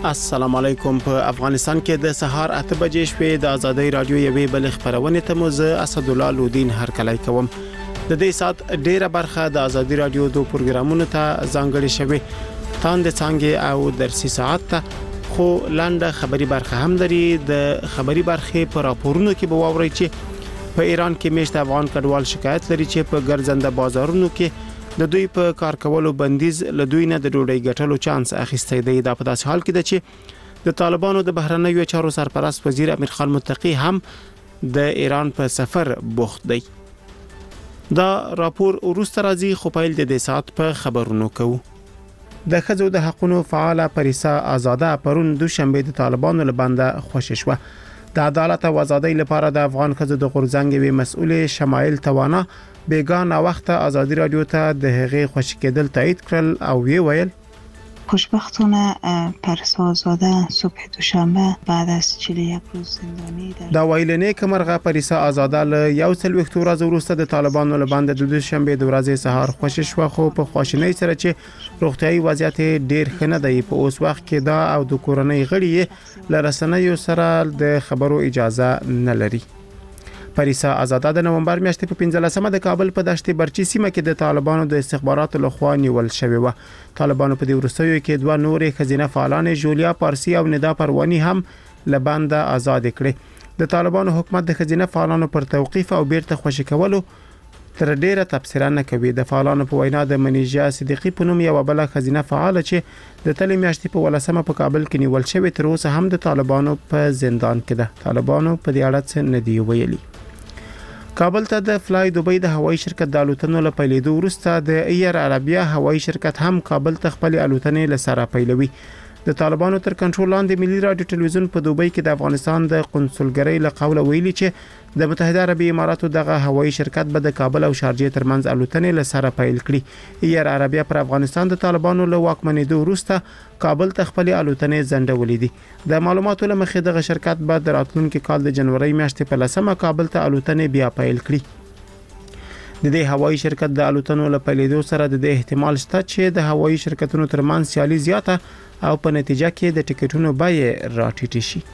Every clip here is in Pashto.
السلام علیکم. په افغانستان کې د سهار 8 بجې شوې د ازادۍ رادیو یوې بل خبرونه ته موزه اسد الله لودین هرکلی کوم. د دې سات ډیره برخه د ازادۍ رادیو دوه پروګرامونو ته ځانګړې شوې. تاند څنګه او درسي ساعت ته خو لاندې خبري برخه هم لري. د خبري برخه په راپورونو کې به واوري چې په ایران کې میشت افغان کډوال شکایت لري چې په ګرځنده بازارونو کې د دوی په کار کولو بندیز له دوی نه د ډوډۍ ګټلو چانس اخیستی دی. دا په داسې حال کې ده چې د طالبانو د بهرنیو چارو سرپرست وزیر امیر خان متقی هم د ایران په سفر بوخت دی. دا راپور وروسته راځي خو پیل د دې سات په خبرونو کوو. د ښځو د حقوقو فعال پریسا آزاده پرون دوشنبه د طالبانو لبنده خوشی شو. د عدالت او ازادۍ لپاره د افغان ښځو د غورځنګ وی مسؤل شمایل توانا بیگانه وخت ازادي رادیو ته د هغې خوشی کېدل تایید کړل او وی ویل خوشبختانه پریسا آزاده صبح دوشنبه بعد از 41 روز زندانی دا ویلنې کمرغه پریسا آزاده له یو سل وختو ورځې وروسته د طالبانو لبنده د دوشنبه د ورځې سهار خوشی شو. خو په خوشنۍ سره چې روغتيایي وضعیت ډیر ښه نه دی. په اوس وخت کې دا او د کورنۍ غړي له رسنیو سره د خبرو اجازه نه لري. پریسا آزاده د نومبر میاشتې په 15مه د کابل په دشت برچی سیمه کې د طالبانو د استخباراتو لخوا نیول شوی و. طالبانو په دې وروستیو کې دوه نورې خزینه فعالان جولیا پارسی او ندا پروانی هم لبنده آزاد کړي. د طالبانو حکومت د خزینه فعالانو پر توقيف او بیرته خوشی کولو تر ډیره تفسیر نه کوي. د فعالانو په وینا د منیجا صدیقی په نوم یو بل خزینه فعال چې د تلې میاشتې په 18مه په کابل کې نیول شوی تر اوسه هم د طالبانو په زندان کې ده. طالبانو په دې اړه څه نه دی ویلي. کابل ته د فلای دوبۍ د هوایي شرکت د الوتنو له پیلېدو وروسته د ایر عربیا هوایي شرکت هم کابل ته خپل الوتنې لسره پیلوي. د طالبانو تر کنټرول لاندې ملي رادیو ټلویزیون په دوبۍ کې د افغانستان د قونسلګرۍ له قوله ویلي چې د متحده عربي اماراتو دغه هوایي شرکت به د کابل او شارجې ترمنځ الوتنې لسره پیل کړي. ایر عربیا پر افغانستان د طالبانو له واکمنېدو وروسته کابل ته خپل الوتنې ځنډولې دي. د معلوماتو له مخې دغه شرکت به د راتلونکي کال د جنوري میاشتې په 10مه کابل ته الوتنې بیا پیل کړي. د دې هوایي شرکت د الوتنو له پیلېدو سره د احتمال شته چې د هوایي شرکتونو ترمنځ سیالي زیاته او په نتیجه کې د ټیکټونو بیې راټیټې شي.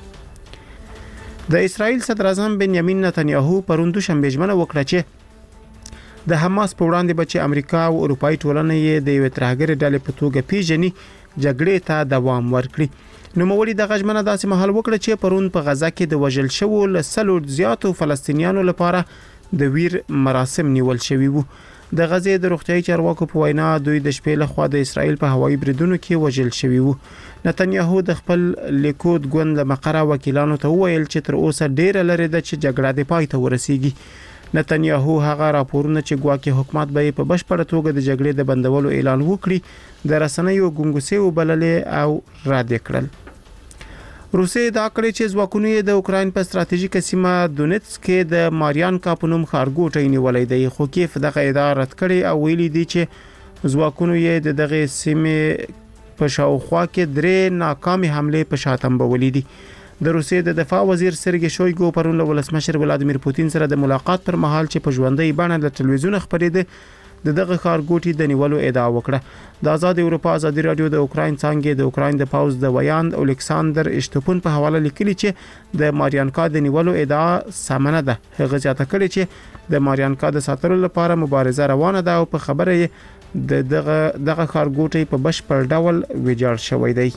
د اسرائیل صدر اعظم بنیامین نتنیاهو پرون دوشنبه ژمنه وکړه چې د حماس په وړاندې به چې امریکا او اروپאי ټولنه یې د یو ترهګر ډلې په توګه پیژني جګړې ته دوام ورکړي. نوموړي د غږمنه داسې مهال وکړه چې پرون په غزا کې د وژل شوو لسلو زیاتو فلسطینیانو لپاره د ویر مراسم نیول شوي وو. د غزې د روغتيایي چارواکو په وینا دوی د شپې له خوا د اسرائیل په هوایي بریدونو کې وژل شوي وو. نتنیاهو د خپل لیکود ګوند له مقره وکیلانو ته وویل چې تر اوسه ډیره لري د چې جګړه د پای ته ورسیږي. نتنیاهو هغه راپورونه چې ګواکې حکومت به په بشپړه توګه د جګړې د بندولو اعلان وکړي د رسنیو ګونګسي وبللې او رد کړل. روسیې دا کړی چې ځواکونه د اوکراین په ستراتیژیکه سیمه دونیتسک کې د ماریانکا په نوم ښارګوټی نیولې دی. خو کیف دغه ادعا رد کړی او ویلي دی چې ځواکونه یې د دغه سیمې په شاوخوا کې درې ناکامې حملې په شاتم بولې دي. د روسیې د دفاع وزیر سرګی شویګو پرون له ولسمشر ولادیمیر پوتین سره د ملاقات پر مهال چې په ژوندۍ بڼه د ټلویزیون خبرېده دغه ښارګوټي د نیولو ادعا وکړه. د آزاد اروپا ازادي رادیو د اوکراین څنګه د اوکراین د پاوز د ویاند الکساندر اشتپون په حواله لیکلي چې د ماریانکا د نیولو ادعا سمنه ده. هغه ځاته کړي چې د ماریانکا د ساتلو لپاره مبارزه روانه ده او په خبره یې دغه ښارګوټي په بشپړ ډول ویجاړ شوی دی.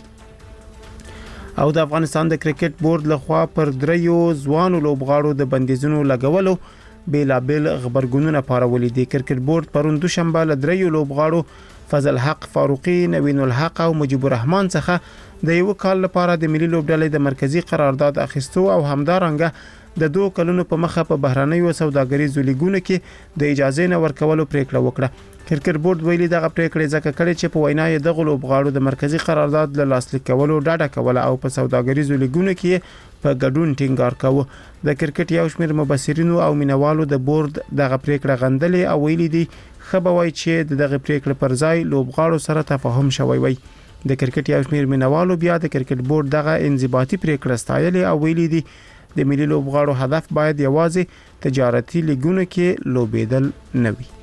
او د افغانستان د کرکټ بورډ لخوا پر دریو ځوانو لوبغاړو د بندیزونو لګولو بیلابل خبرګونونه پارولې دي. کرکټ بورډ پرون دوشنبه له دریو لوبغاړو فضل حق فاروقي، نوین الحق او مجيب الرحمن څخه د یو کال لپاره د ملي لوبډلې د مرکزی قرارداد اخیستو او همدارنګه د 2 کلونو په مخه په بهرنیو سوداګریزو لیګونو کې د اجازه نه ورکولو پریکړه وکړه. کرکټ بورډ ویلي دغه پریکړه ځکه کړې چې په وینا یې د لوبغاړو د مرکزی قرارداد له لاسلیک کولو ډاډه کوله او په سوداګریزو لیګونو کې په ګډون ټینګار کاوه. د کرکټ یو شمېر مبصرینو او مینوالو د بورډ دغه پریکړه غندلې او ویلي دي خبروي چې دغه پریکړه پر ځای لوبغاړو سره تفاهم شوی وي. د کرکټ یو شمېر مینوالو بیا د کرکټ بورډ دغه انضباطي پریکړه ستایلې او ویلي دي د ملي لوبغاړو هدف باید یوازې تجارتي لیګونو کې لوبېدل نه وي.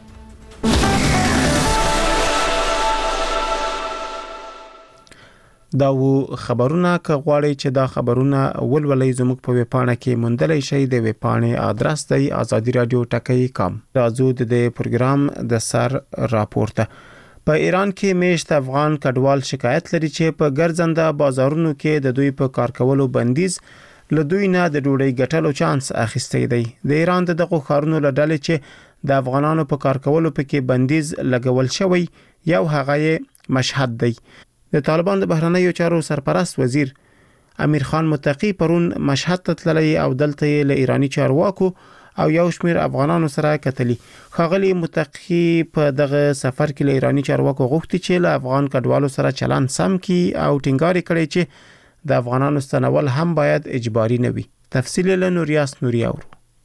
دا و خبرونه که غواړئ چې دا خبرونه ولولئ زموږ په ویبپاڼه کې موندلی شئ. د ویبپاڼې ادرس دی azadiradiotakai.com. راځو د پروګرام د سر راپورته. په ایران کې میشت افغان کډوال شکایت لري چې په ګرځنده بازارونو کې د دوی په کار کولو بندیز له دوی نه د ډوډۍ ګټلو چانس اخیستی دی. د ایران دغه ښارونو له ډلې چې د افغانانو په کار کولو پکې بندیز لګول شوی یو هغه مشهد دی. د طالبان د بهرنیو چارو سرپرست وزیر امیر خان متقی پرون مشهد ته تللی او دلته له ایرانی چارواکو او یو شمیر افغانانو سره کتلی. خاغلی متقی په دغه سفر کې له ایرانی چارواکو غوښتي چې له افغان کډوالو سره چلند سم کی او ټینګار کړي چې د افغانانو ستنول هم باید اجباري نه وي. تفصیل له نوریاس نوري اورو.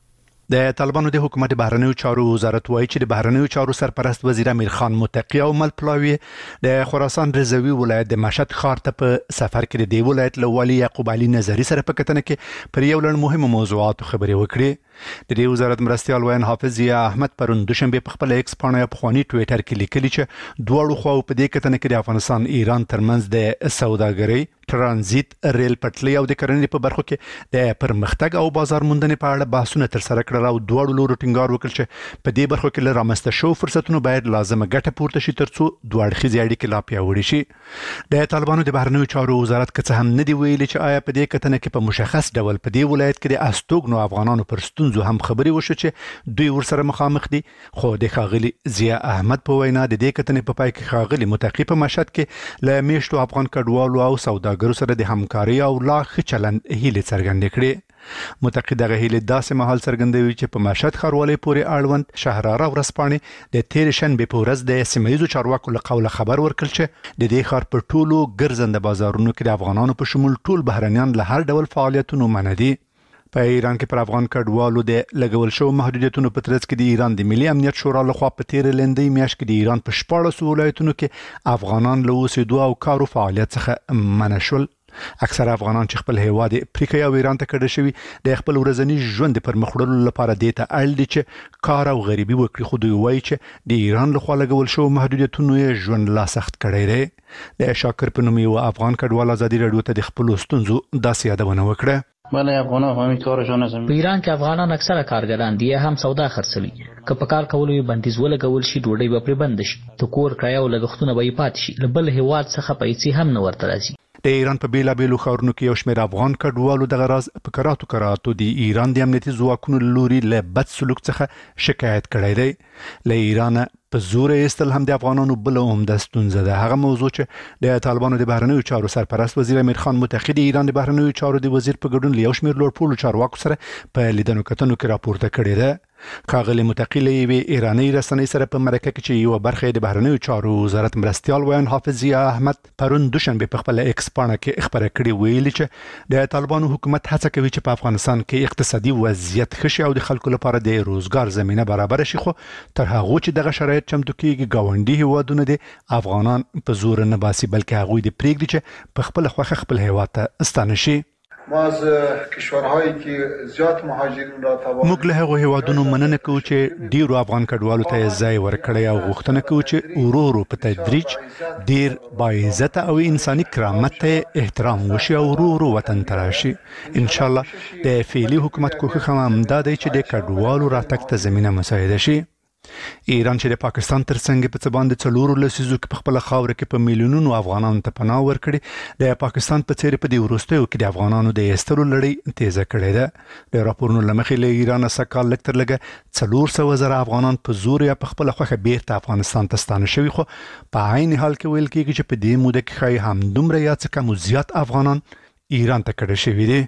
د طالبانو د حکومت بهرنیو چارو وزارت وایي چې د بهرنیو چارو سرپرست وزیر امیر خان متقی او مل پلاوی د خراسان رضوی ولایت د مشهد ښار ته په سفر کې د ولایت له والي یعقوب علي نظری سره په کتنه کې پر یو لړ مهمو موضوعاتو خبرې وکړې. د دې وزارت مرستيال وین حافظ ضیا احمد پرون دوشنبه په خپل ایکس پاڼه په خواني ټوئیټر کې لیکلي چې دوه خو په دې کتنه کې د افغانستان ایران ترمنځ د سوداګرۍ ترانزیت ریل پټلۍ او د کرنې په برخو کې د پرمختګ او بازار موندنې په اړه بحثونه تر سره کړل او دوه لورو ټینګار وکړ چې په دې برخو کې لرامسته شو فرصتونو باید لازمه ګټه پورته شي ترڅو دوه اړخیزې اړیکې لا پیاوړې شي. د طالبانو د بهرنیو چارو وزارت که څه هم نه دی ویلي چې آیا په دې کتنه کې په مشخص ډول په دې ولایت کې د استوګنو افغانانو پر ستونزو هم خبرې وشو چې دوی ورسره مخامخ دي. خو د ښاغلي ضیا احمد په وینا د دې کتنې په پای کې ښاغلي متقی په مشهد کې له میشتو افغان کډوالو او سوداګرو سره د همکاري او لا ښه چلند هیلې څرګندې کړې. متقی دغه هیلې داسې مهال څرګندوي چې په مشهد ښاروالۍ پورې اړوند شهراره ورځپاڼې د تېرې شنبې په ورځ د سیمه ییزو چارواکو له قوله خبر ورکړ چې د دې ښار په ټولو ګرځنده بازارونو کې د افغانانو په شمول ټول بهرنیان له هر ډول فعالیتونو منع دي. په ایران کې پر افغان کډوالو د لګول شو محدودیتونو په ترڅ کې د ایران د ملي امنیت شورا لخوا په تیر لندې میاشت کې د ایران په 14 ولایتونو کې افغانان له اوسېدو او کارو فعالیت څخه منع شول. اکثر افغانان چې خپل هیواد افریقا او ایران ته کډه شوي د خپل ورځنی ژوند پر مخ وړلو لپاره د ته اړ دي چې کار او غریبي وکړي. خو دوی وایي چې د ایران لخوا لګول شو محدودیتونو یې ژوند لا سخت کړی دی. د شاکر په نوم یو افغان کډوال ازادي رادیو ته د خپل ستونزو داسې یادونه وکړه. بله افغانان همین کارشون هستن. په ایران کې افغانان اکثره کارګران دي هم سودا خرڅوي. که په کار کولو یې بندیز ولګول شي ډوډۍ به پرې بند شي. د کور کرایه او لګښتونه به یې پاتې شي. له بل هیواد څخه پیسې هم نه ورته راځي. د ایران په بیلابیلو ښارونو کې یو شمېر افغان کډوالو دغه راز په کراتو د ایران د امنیتي ځواکونو لوري له بد سلوک څخه شکایت کړی دی. له ایران په زور ایستل هم د افغانانو بل عمده ستونزه ده. هغه موضوع چې د طالبانو د بهرنیو چارو سرپرست وزیر امیر خان متقی د ایران د بهرنیو چارو د وزیر په ګډون له یو شمېر لوړپوړو چارواکو سره په لیدنو کتنو کې راپورته کړې ده. ښاغلي متقی له یوې ایراني رسنۍ سره په مرکه کې چې یو برخه د بهرنیو چارو وزارت مرستيال وین حافظ ضیا احمد پرون دوشنبه په خپل ایکس پاڼه کې خبره کړې ویلي چې د طالبانو حکومت هڅه کوي چې په افغانستان کې اقتصادي وضعیت ښه شي او د خلکو لپاره د روزګار زمينه برابر شي. خو تر هغه چې دغه شرایط چمتو کیږي ګاونډي هیوادونه د افغانان په زور نه باسي بلکې هغه د پریږدي چې په خپل خوخه خپل هیواد ته ستانه شي. ما از کشورهایی که زیات مهاجرین را توانید موږ له هغو هیوادونو مننه کوو چې ډیرو افغان کډوالو ته ځای ورکړی او غوښتنه کوو چې ورو په تدریج ډیر باعزته او انساني کرامت ته احترام وشي او ورو وطن ته راشي. ان شاء الله د فعلي حکومت کوښښ هم دا دی چې د کډوالو راتګ ته زمينه مساعده شي. ایران چې د پاکستان ترڅنګ په څه باندې 4 لسیزو کې په خپل خاور کې په میلیونونو افغانانو ته پناه ورکړي، د پاکستان په څیر په دې وروستیو کې د افغانانو د ایستلو لړۍ تیزه کړې ده. د راپورونو لمخې له ایران څخه کال لکتر لګه 400,000 افغانان په زور یا په خپل خوخه بیرته افغانستان ته ستانه شوي، خو په عین حال کې ویل کېږي چې په دې موده کې خای هم دومره یا څه کم زیات افغانان ایران ته کډه شوي دي.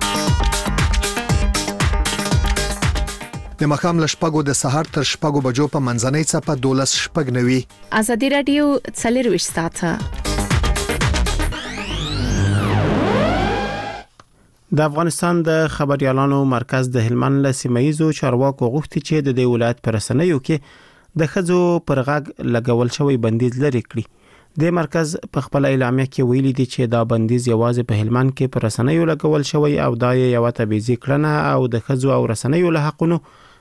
د مخام لشپګو د سحر تر شپګو بجو په منځنۍ صفه 12:09 ازادي رادیو 24 ساعته. د افغانستان د خبريالانو مرکز د هلمند له سیمایزو چارواکو غوښتي چې د دې ولایت پر رسنیو کې د خځو پر غږ لګول شوی بندیز لري کړي. د مرکز په خپل اعلامیه کې ویلي دي چې دا بندیز یوازې په هلمند کې پر رسنیو لګول شوی او دا یو تبعیضي کړنه او د خځو او رسنیو له حقونو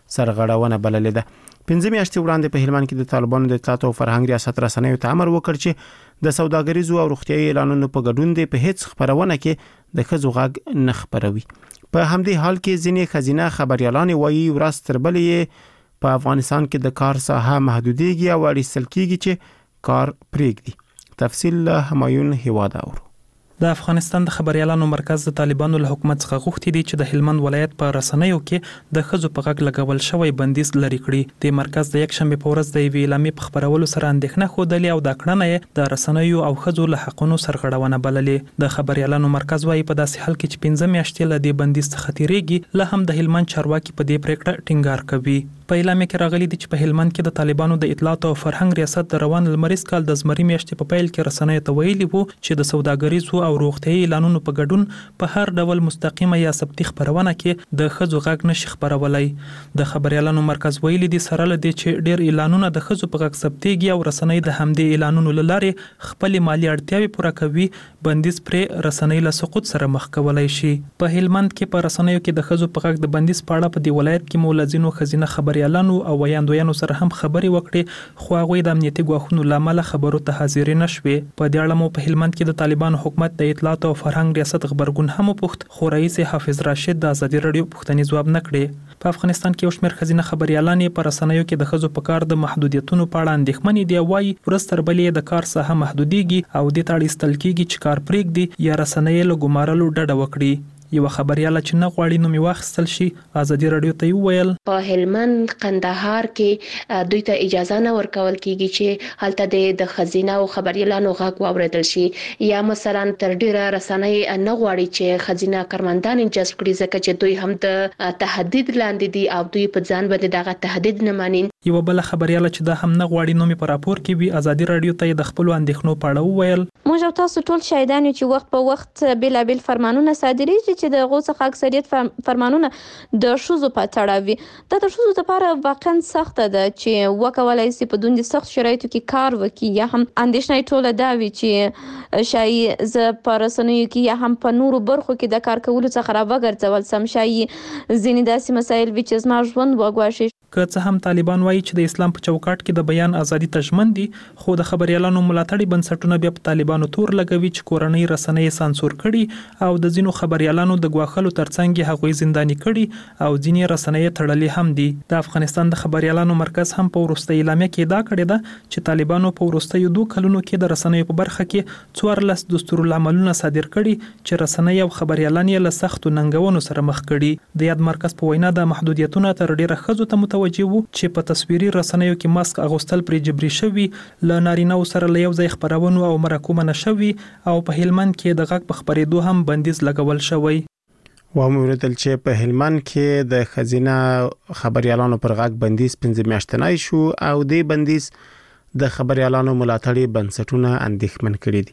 سرغړونه بللې ده. 15 میاشتې وړاندې په هلمند کې د طالبانو د اطلاعات او فرهنګ ریاست رسنیو ته امر وکړ چې د سوداګریزو او روغتیايي اعلانونو په ګډون د په هیڅ خبرونه کې د ښځو غږ نه خبروي. په همدې حال کې ځینې خزینه خبريالان وایي ورځ تر بلې په افغانستان کې د کار ساحه محدودېږي او اړیسل کېږي چې کار پرېږدي. تفصیل له همایون هیواد اورو. د افغانستان د خبريالانو مرکز د طالبانو له حکومت څخه غوښتي دي چې د هلمند ولایت په رسنیو کې د ښځو په غږ لګول شوی بندیز لري کړي. د مرکز د یک شنبه په ورځ د یوې اعلامیې په خبرولو سره اندېښنه ښودلې او دا کړنه د رسنیو او ښځو له حقونو سرغړونه بللې. د خبريالانو مرکز وايي په داسې حال کې چې 15 میاشتې له دې بندیز څخه تیریږي، له هم د هلمند چارواکي په دې پریکړه ټینګار کوي. په اعلامیه کې راغلي دي چې په هلمند کې د طالبانو د اطلاعات او فرهنګ ریاست د روان لمریز کال د زمري میاشتې په پیل کې رسنیو ته ویلي وو چې د سوداګریزو او روغتیايي اعلانونو په ګډون په هر ډول مستقیمه یا ثبتي خبرونه کې د ښځو غږ نشي خبرولای. د خبريالانو مرکز ویلي دي سره لدی چې ډېر اعلانونه د ښځو په غږ ثبتيږي او رسنۍ د همدې اعلانونو لاره خپل مالی اړتیاوې پوره کوي، بندیز پر رسنۍ له سقوط سره مخ کولای شي. په هلمند کې په رسنیو کې د ښځو په غږ د بندیز په اړه په دی ولایت کې مولزینو خزینه خبريالانو او ویاندویانو سره هم خبري وکړي، خو هغه د امنیتي ګواښونو لامل خبرو ته حاضر نشوي. په دې اړه مو په هلمند کې د طالبانو حکومت د اطلاعات او فرهنګ ریاست خبرګون هم پوښت، خو رئیس حافظ راشد د ازادي رادیو پوښتنې ځواب نه کړي. په افغانستان کې یو شمېر خزینه خبريالان په رسنیو کې د ښځو په کار د محدودیتونو په اړه اندېښمنې دي، وايي ورځ تر بلې د کار ساحه محدودېږي او د تاړیستل کېږي چې کار پرېږدي یا رسنۍ له ګمارلو ډډه وکړي. یو خبرياله چې نه غواړي نوم واخیستل شي ازادي رادیو ته وویل په هلمند قندهار کې دوی ته اجازه نه ورکول کیږي چې هلته د خزینه او خبريالانو غږ واوریدل شي، یا مثلا تر ډیره رسنۍ نه غواړي چې خزینه کارمندان جذب کړي ځکه چې دوی هم د تهدید لاندې دي او دوی په ځان باندې دغه تهدید نه ماني. یو بل خبرياله چې دا هم نه غواړي نوم په راپور کې وي ازادي رادیو ته د خپل اندېښنو په اړه وویل موږ تاسو ټول شاهدان یو چې وخت په وخت بېلابېل فرمانونه صادریږي چې د هغو څخه اکثریت فرمانونه د ښځو په تړاو وي. دا د ښځو لپاره واقعا سخته ده چې وکولای شي په دومره سخت شرایطو کې کار وکړي، یا هم اندېښنه ټوله دا وي چې شاید زه په رسنیو کې یا هم په نورو برخو کې د کار کولو څخه راوګرځول سم، شاید ځینې داسې مسایل وي چې زما ژوند وګواښي. که څه هم طالبان وایي چې د اسلام په چوکاټ کې د بیان ازادي تضمن دي، خو د خبريالانو ملاتړي بنسټونه بیا په طالبانو تور لګوي چې کورنۍ رسنۍ سانسور کړي او د ځینو خبريالانو د غواخلو ترڅنګ هغوی زنداني کړي او ځینې رسنۍ تړلې هم دي. د افغانستان د خبريالانو مرکز هم په وروستۍ اعلامیه کې دا کړی ده چې طالبانو په وروستیو 2 کلونو کې د رسنیو په برخه کې 14 دستورالعملونه صادر کړي چې رسنۍ او خبريالان یې له سختو ننګونو سره مخ کړي. د یاد مرکز په وینا د محدودیتونو تر ډیره ښځو ته متوجه وو چې په تصویري رسنیو کې ماسک اغوستل پرې جبري شوی، له نارینه‌و سره له یو ځای خبرونو او مرکو منع شوی او په هلمند کې د غږ په خبرېدو هم بندیز لګول شوی. واموردل چې په هلمند کې د خزینه خبريالانو پر غږ بندیز 15 میاشتنی شو او د بندیز د خبريالانو ملاتړي بنسټونه اندېښمن کړي دي.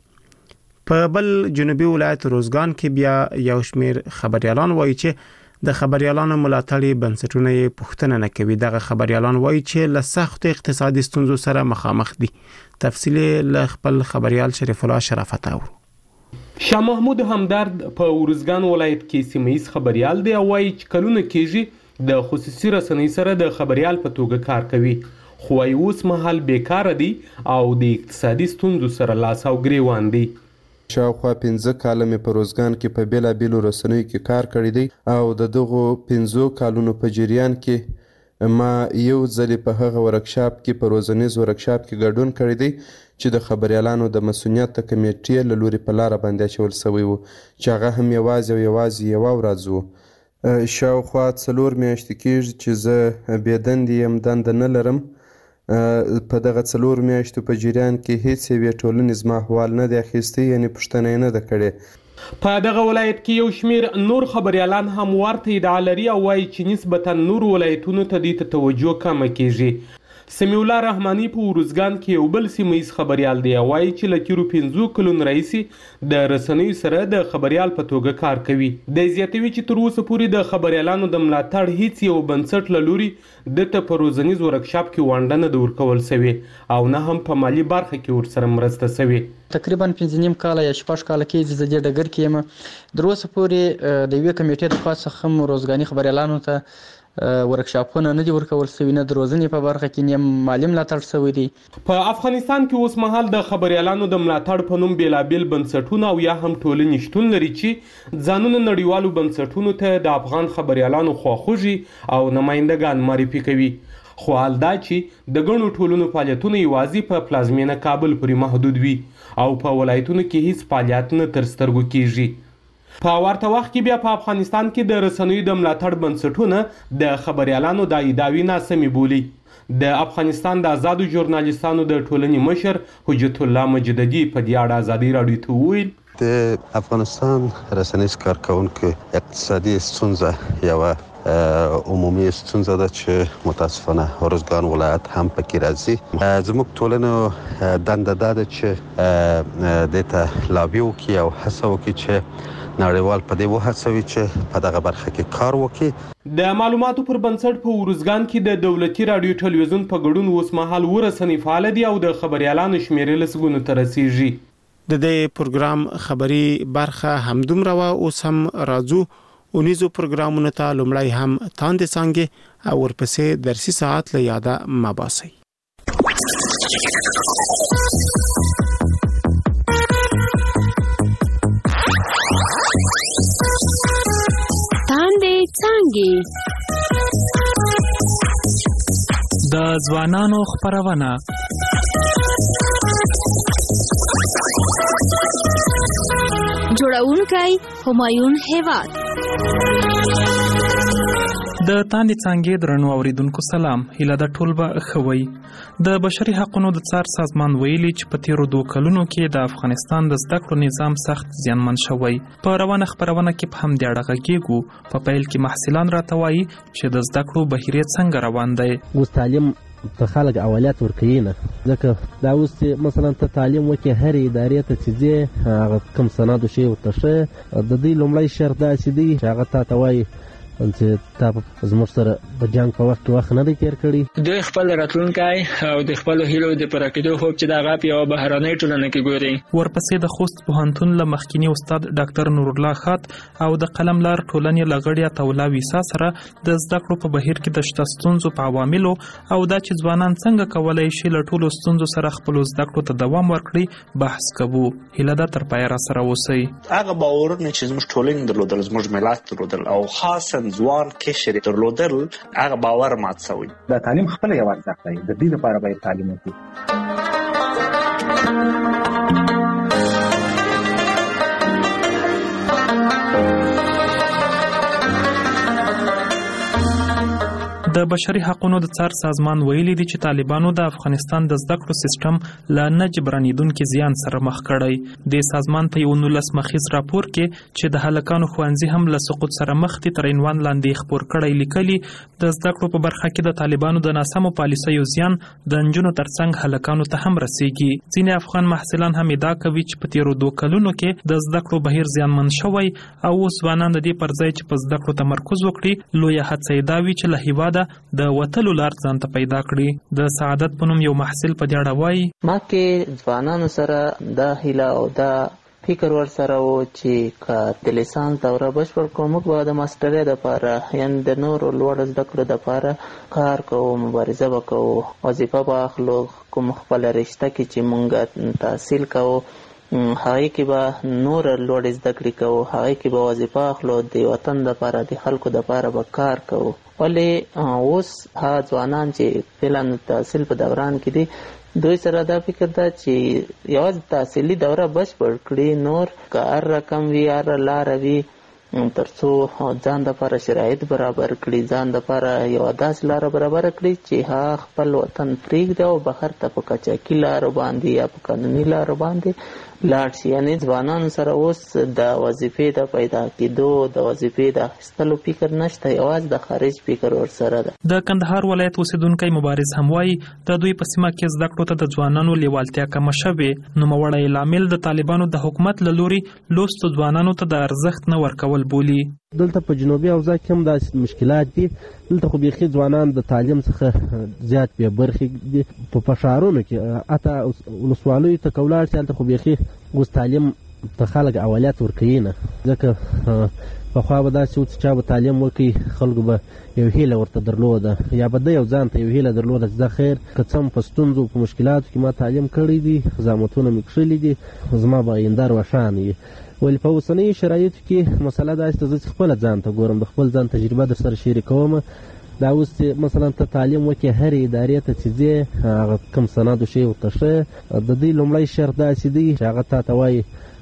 په بل جنوبي ولایت روزګان کې بیا یو شمېر خبريالان وایي چې د خبريالانو ملاتړي بنسټونه یې پوښتنه نه کوي. دغه خبريالان وایي چې له سخت اقتصادي ستونزو سره مخامخ دي. تفصیل له خپل خبريال شریف الله شرافت اورو. شاه محمود همدرد په ورزګان ولایت کې سیمه‌ایز خبريال دی او وایي چې کلونه کېږي د خصوصي رسنۍ سره د خبريال په توګه کار کوي، خو اوس مهال بیکاره دي او د اقتصادي ستونزو سره لاس او ګریوان دي. شاوخوا 15 کاله مې په روزګان کې په بیلابیلو رسنیو کې کار کړی دی او د دغو 15 کالونو په جریان کې ما یو ځلې په هغه ورکشاپ کې په روزنیز ورکشاپ کې ګډون کړی دی چې د خبريالانو د مسؤلیت کمیټې له لوري په لاره باندې اچول شوی و چې هغه هم یوازې یوه ورځ و. شاوخوا 4 میاشتې کېږي چې زه بېدندې یم، دنده نه لرم. په دغه 4 میاشتو په جریان کې هیڅ یوې ټولنې زما احوال نه دی اخیستی، یعنې پوښتنه یې نه ده کړې. په دغه ولایت کې یو شمېر نور خبريالان هم ورته ادعا لري او وایي چې نسبتا نور ولایتونو ته دې ته توجه کمه کېږي. سمیع الله رحماني په ورزګان کې یو بل سیمه‌ایز خبريال دی او وایي چې له تېرو 15 کلونو راهیسې د رسنیو سره د خبريال په توګه کار کوي. د زیاتوي چې تر اوسه پورې د خبريالانو د ملاتړ هیڅ یو بنسټ له لوري دته په روزنیز ورکشاپ کې ونډه نه ده ورکول سوې او نه هم په مالي برخه کې ورسره مرسته سوې. تقریبا 15 کاله یا 6 کاله کې د دې ډګر کې یم. در اوسه پورې د یوې کمیټې د خوا څخه روزګاني خبريالانو ته ورکشاپونه نه دي ورکول شوي، نه د روزنې په برخه کې نه مالي ملاتړ شوی دی. په افغانستان کې اوس مهال د خبریالانو د ملاتړ په نوم بیلابیل بنسټونه او یا هم ټولنې شتون لري چې ځانونه نړیوالو بنسټونو ته د افغان خبریالانو خواخوږي او نمایندګان معرفي کوي. خو حال دا چې د ګڼو ټولنو فعالیتونه یوازې په پلازمینه کابل پورې محدود وي او په ولایتونو کې هیڅ فعالیت نه تر سترګو کیږي. په ورته وخت کې بیا په افغانستان کې د رسنیو د ملاتړ بنسټونه د خبریالانو د ادعاوی ناسمې بولي. د افغانستان د آزادو ژورنالیستانو د ټولنې مشر حجت الله مجددي په دې اړه ازادي راډیو ته وویل د افغانستان رسنیز کارکونکو اقتصادي ستونزه یوه عمومي ستونزه ده چې متاسفانه ارزګان ولایت هم پکې راځي. زموږ ټولنه دنده ده چې دته لابي وکړي او هڅه وکړي چې نړیوال په دې وهڅوي چې په دغه برخه کې کار وکړي. د معلوماتو پر بنسټ په ارزګان کې د دولتي رادیو ټلویزیون په ګډون اوس مهال ورسنی فعال دي او د خبريالانو شمیرې لسګونو ته رسیږي. د دې پروګرام خبري برخه همدومره وا اوس هم راځو اونیزو پروګرامونو ته لومړی هم تاندې څنګه او ورپسې درسي ساعت له یاده مباسي. تاندې څنګه د ځوانانو خبرونه جوړونکی همایون هیواد. د تاندې څنګه درنو اوریدونکو سلام. هیله د ټول به خوي. د بشري حقوقو د څار سازمان ویلي چې په تیرو 2 کلونو کې د افغانستان د زده کړو نظام سخت زیانمن شوی. په روانه خبرونه کې په هم د اړه کېږو. په پیل کې محصلان راته وایي چې د زده کړو بهیره څنګه روان دی. اوس تعلیم ته خلک اولویت ورکوي نه، ځکه دا اوس مثلا ته تعلیم وکړې هرې ادارې ته چې ځې هغه کوم سند شی ورته ښه د دې لومړی شرط داسې دی چې هغه تا ته وایي چې تا زموږ سره په جنګ په وخت کې وخت نه دی تیر کړی. دوی خپل راتلونکی او د خپلو هیلو د پوره کېدو خوب چې د هغه په یوه بهرنۍ ټولنه کې ګوري. ورپسې د خوست پوهنتون له مخکیني استاد ډاکټر نورالله خات او د قلم لار ټولنې له غړي عطاالله ویسا سره د زده کړو په بهیر کې د شته ستونزو په عواملو او دا چې ځوانان څنګه کولی شي له ټولو ستونزو سره خپلو زده کړو ته دوام ورکړي بحث کوو. هیله ده تر پایه راسره اوسئ. هغه باورونه چې زموږ ټولنې درلودل، زموږ ملت درلودل او خاصا ځوان کشر درلودل، هغه باور مات شوی. د تعلیم خپل یو ارزښت دی، د دې لپاره باید تعلیم وکړو. د بشري حقوقو د څار سازمان ویلي دي چې طالبانو د افغانستان د زده کړو سیستم له نه جبرانیدونکو زیان سره مخ کړی. د سازمان په یو 19 مخیز راپور کې چې د هلکانو ښوونځي هم له سقوط سره مخ دي تر عنوان لاندې خبر کړی لیکلي د زده کړو په برخه کې د طالبانو د ناسمو پالیسیو زیان د نجونو ترڅنګ هلکانو ته هم رسیږي. ځینې افغان محصلان هم ادعا کوي چې په تیرو 2 کلونو کې د زده کړو بهیر زیانمن شوی او اوس ځوانان د دې پر ځای چې په زده کړو تمرکز وکړي لویه هڅه یې دا وي چې له هیواده د وتلو لار ځان ته پیدا کړي. د سعادت په نوم یو محصل په دې اړه وایي ما کې ځوانانو سره دا هیله او دا فکر ور سره و چې که د لیسانس دوره بشپړ کړو موږ به د ماسټرۍ دپاره یعنې د نورو لوړ زده کړو دپاره کار کوو، مبارزه به کوو، وظیفه به اخلو، کوم خپله رشته کې چې موږ تحصیل کوو هغې کې به نور لوړې زده کړې کوو، هغې کې به وظیفه اخلو، د وطن دپاره د خلکو دپاره به کار کوو. ولې اوس هغه ځوانان چې فعلا تحصیل په دوران کې دي دوی سره دا فکر ده چې یوازې تحصیلي دوره بشپړ کړي، نور که هر رقم وي هر لاره وي تر څو ځان دپاره شرایط برابر کړي، ځان دپاره یوه داسې لاره برابر کړي چې هغه خپل وطن پرېږدي او بهر ته په قاچاقي لارو باندې یا په قانوني لارو باندې لاړ شي. یعنې ځوانانو سره اوس د وظیفې د پیدا کېدو د وظیفې د اخیستلو فکر نشته، یوازې د خارج فکر ورسره ده. د کندهار ولایت اوسیدونکی مبارز هم وایي د دوی په سیمه کې زده کړو ته د ځوانانو لیوالتیا کمه شوې. نوموړی لامل د طالبانو د حکومت له لورې لوستو ځوانانو ته د ارزښت نه ورکول بولي. دلته په جنوبي اوضاع کې هم داسې مشکلات دي. دلته خو بیخي ځوانان د تعلیم څخه زیات بې برخې دي. په ښارونو کې حتی ولسوالیو ته که ولاړ شي هلته خو بیخي اوس تعلیم ته خلک اولویت ورکوي نه، ځکه پخوا به داسې و چې چا به تعلیم وکړي خلکو به یو هیله ورته درلوده یا به د یو ځان ته یو هیله درلوده چې دا خیر که څه هم په ستونزو په مشکلاتو کې ما تعلیم کړی دي زحمتونه مې کښلي دي زما به آینده روښانه وي ولې په اوسنیو شرایطو کې مسله داسې ده زه چې خپله ځان ته ګورم د خپل ځان تجربه در سره شریکوم دا اوس چې مثلا ته تعلیم وکړې هرې ادارې ته چې ځې هغه کوم سند و شی ورته ښه د دوی لومړی شرط داسې دی چې هغه تا ته وایي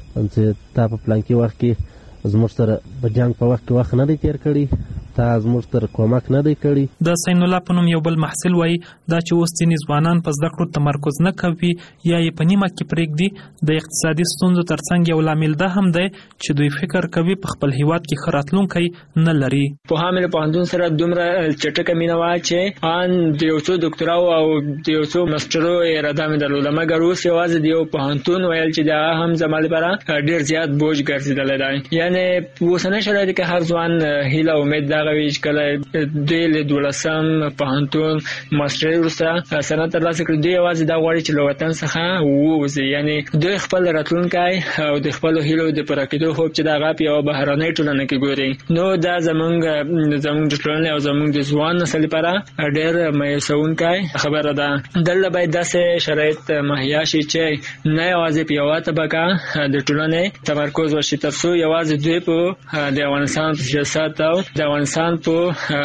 چې تا په پلانکي وخت کې زموږ سره په جنګ په وخت کې وخت نه دی تېر کړی تا زموږ تر کومک نه دی کړی. د سین الله په نوم یو بل محصل وایي دا چې اوس ځینې ځوانان په زده کړو تمرکز نه کوي یا یې په نیمه کې پرېږدي د اقتصادي ستونزو ترڅنګ یو لامل دا هم دی چې دوی فکر کوي په خپل هیواد کې ښه راتلونکی نه لري. پوهنې له پوهنتون سره دومره چټکه مینه وه چې ان د یو څو ډاکټراو او د یو څو ماسټرو اراده مې درلوده مګر اوس یوازې د یو پوهنتون ویل چې دا هم زما لپاره ډېر زیات بوج ګرځېدلی دی. یعنې په اوسني شرایطو کې هر ځوان هیله امید دغه وي چې کله دوی له 12 پوهنتون ماسټرۍ وروسته سند ترلاسه کړي دوی یوازې دا غواړي چې له وطن څخه ووځي. یعنې دوی خپل راتلونکی او د خپلو هیلو د پوره کېدو خوب چې د هغه په یوه بهرنۍ ټولنه کې ګوري نو دا زموږ د ټولنې او زموږ د ځوان نسل لپاره ډېر مایوسونکی خبره ده. دلته باید داسې شرایط مهیا شي چې نه یوازې په یوه طبقه د ټولنې تمرکز وشي تر څو یوازې دوی په د افغانستان په سیاست او د افغانستان په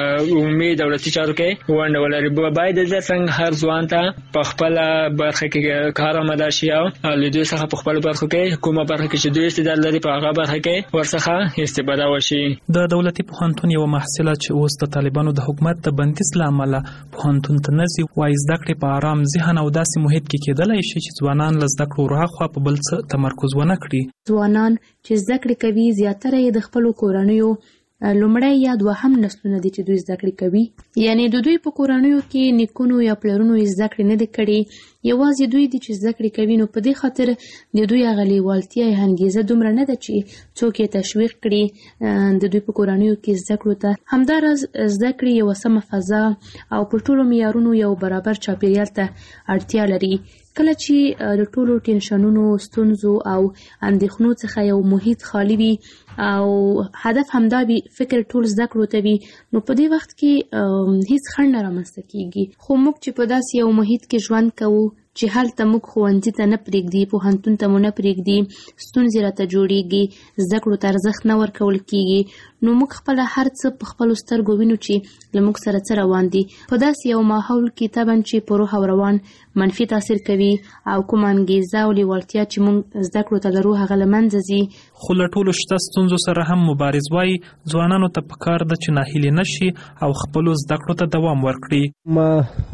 عمومي دولتي چارو کې ونډه ولري. باید د څنګه هر ځوان ته په خپله برخه کې کار آماده شي او له دوی څخه په خپلو برخو کې کومه برخه کې چې دوی استعداد لري په هغه برخه کې ورڅخه استفاده وشي. د دولتي پوهنتون یوه محصله چې اوس د طالبانو د حکومت د بندیز له امله پوهنتون ته نه ځي وایي زده کړې په ارام ذهن او داسې محیط کې کېدلی شي چې ځوانان له زده کړو راخوا په بل څه تمرکز ونه کړي. ځوانان چې زده کړې کوي زیاتره یې د خپلو کورنیو لومړی یا دوهم نسلونه دي چې دوی زده کړې کوي. یعنې د دوی په کورنیو کې نیکونو یا پلرونو یې زده کړې نه دي کړې یوازې دوی دي چې زده کړې کوي نو په دې خاطر د دوی هغه لیوالتیا یا انګیزه دومره نه ده چې څوک یې تشویق کړي د دوی په کورنیو کې زده کړو ته. همداراز زده کړې یوه سمه فضا او په ټولو معیارونو یو برابر چاپیریال ته اړتیا لري. کله چې د ټولو ټینشنونو ستونزو او اندېښنو څخه یو محیط خالی وي او هدف همدا وي فکر ټول زده کړو ته وي نو په دې وخت کې هیڅ خنډ نه رامنځته کیږي. خو موږ چې په داسې یو محیط کې ژوند کوو چې هلته موږ ښوونځي ته نه پرېږدي پوهنتون ته مو نه پرېږدي ستونزې راته جوړېږي زده کړو ته ارزښت نه ورکول کیږي نو موږ خپله هر څه په خپلو سترګو وینو چې له موږ سره څه روان دي. په داسې یو ماحول کې طبعا چې په روح او روان منفي تاثیر کوي او کومه انګیزه او لیوالتیا چې موږ زده کړو ته لرو هغه له منځه ځي. خو له ټولو شته ستونزو سره هم مبارز وایي ځوانانو ته پکار ده چې ناهیلې نشي او خپلو زده کړو ته دوام ورکړي. ما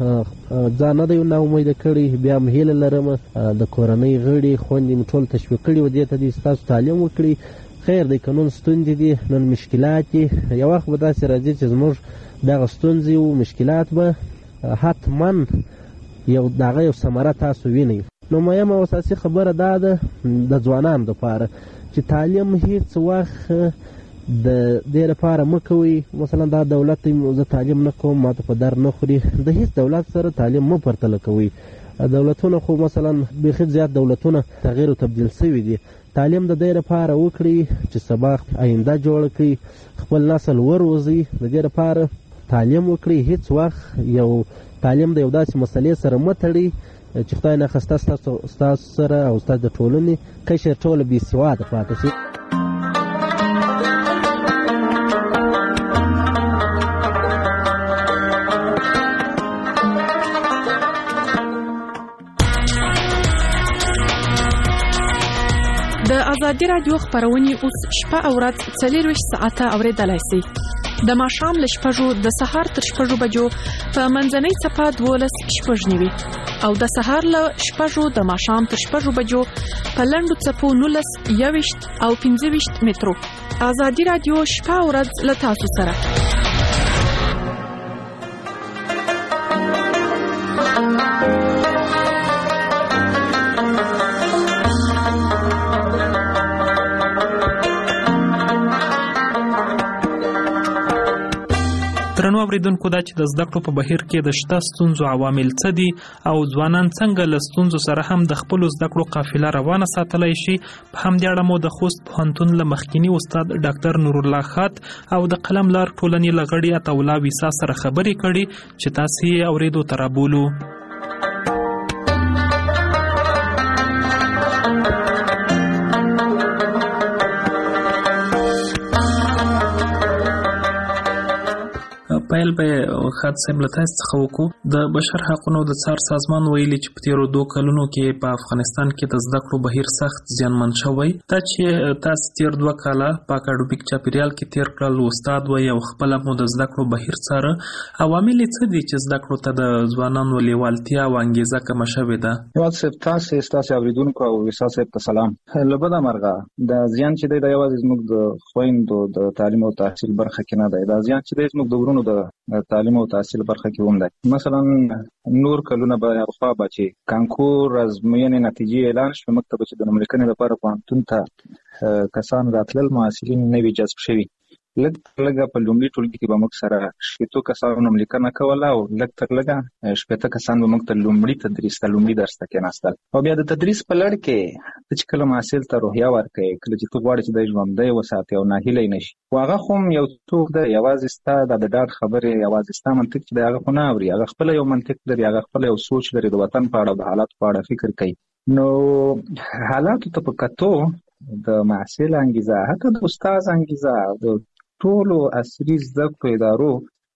ځان نه دی نا امیده کړی بیا هم هیله لرم د کورنۍ غړي خویندې مې ټول تشویق کړي و دې ته دي ستاسو تعلیم وکړي خیر دی که نن ستونزې دي نن مشکلات دي یو وخت به داسې راځي چې زموږ دغه ستونزې او مشکلات به حتما یو دغه یو ثمره تاسو وینئ. نو مهمه او اساسي خبره دا ده د ځوانانو دپاره چې تعلیم هیڅ وخت د دې لپاره مه کوئ مثلا دا دولت زه تعلیم نه کوم ماته په در نه خوري د هیڅ دولت سره تعلیم مه پرتله کوئ. دولتونه خو مثلا بیخي زیات دولتونه تغییر او تبدیل شوي دي. تعلیم د دې لپاره وکړي چې سبا آینده جوړه کړي خپل نسل وروزي د دې لپاره تعلیم وکړي. هیڅ وخت یو تعلیم د یو داسې مسلې سره مه تړي چې خدای ناخواسته ستاسو سره او ستاسو د ټولنې قشر ټوله بې سواده پاتې شي. د ازادي راډیو خبرونه اوس شپه او ورځ 24 ساعته اوریدلای شئ. د ماښام له 6 د سهار تر 6 بجو په منځنۍ صفه 12:09 او د سهار له 6 د ماښام تر 6 بجو په لنډو صفو 19:20 او 15 مترو. ازادي راډیو شپه او ورځ له تاسو سره. اوریدونکو دا چې د زده کړو په بهیر کې د شته ستونزو عوامل څه دي او ځوانان څنګه له ستونزو سره هم د خپلو زده کړو قافله روانه ساتلی شي. په همدې اړه مو د خوست پوهنتون له مخکیني استاد ډاکټر نورالله خات او د قلم لار ټولنې له غړي عطاالله ویسا سره خبرې کړي چې تاسې یې اورېدو ته رابولو. پیل به خاط صاحب له تاسو څخه وکړو. د بشر حقونو د څار سازمان ویلي چې په تیرو 2 کلونو کې په افغانستان کې د زده کړو بهیر سخت زیانمن شوی. دا چې تاسو تیر 2 کاله په اکاډمیک چاپیریال کې تیر کړل، استاد وای او خپل مو د زده کړو بهیر سره عوامل څه دي چې زده کړو ته د ځوانانو لیوالتیا او انګیزه کم شوې ده؟ یوازې تاسو اوریدونکو او تاسو ته سلام. لبدا مرغه د زیان چې دی یوازې زموږ د خويندو د تعلیم او تحصیل برخه کې نه دی. دا زیان چې دی زموږ د ورونو د تعلیم او تحصیل برخه کې هم دی. مثلا نور کلونه به خو به چې کانکور ازموینې نتیجې اعلان شوه، مکتب چې د نوملیکنې لپاره پوهنتون ته کسان راتلل، محصلین نوي جذب شوي. لږ په لومړي ټولګي کې به موږ سره 60 کسانو نوملیکنه کوله او لږ تر لږه 60 کسان به موږ ته لومړي تدریس ته لومړي درس ته کېناستل. او بیا د تدریس په لړ کې چې کله محصل ته روحیه ورکړي، کله چې ته غواړې چې د ژوندی وساتې او ناهیلی نه شي، خو هغه خو هم یو څوک دی یوازې ستا د ډاډ خبرې، یوازې ستا منطق چې دی هغه خو نه اوري. هغه خپله یو منطق لري، هغه خپله یو سوچ لري د وطن په اړه، د حالاتو په اړه فکر کوي. نو حالاتو ته په کتو د محصل انګیزه، حتی د استاد انګیزه، د ټولو عصري زده کړو ادارو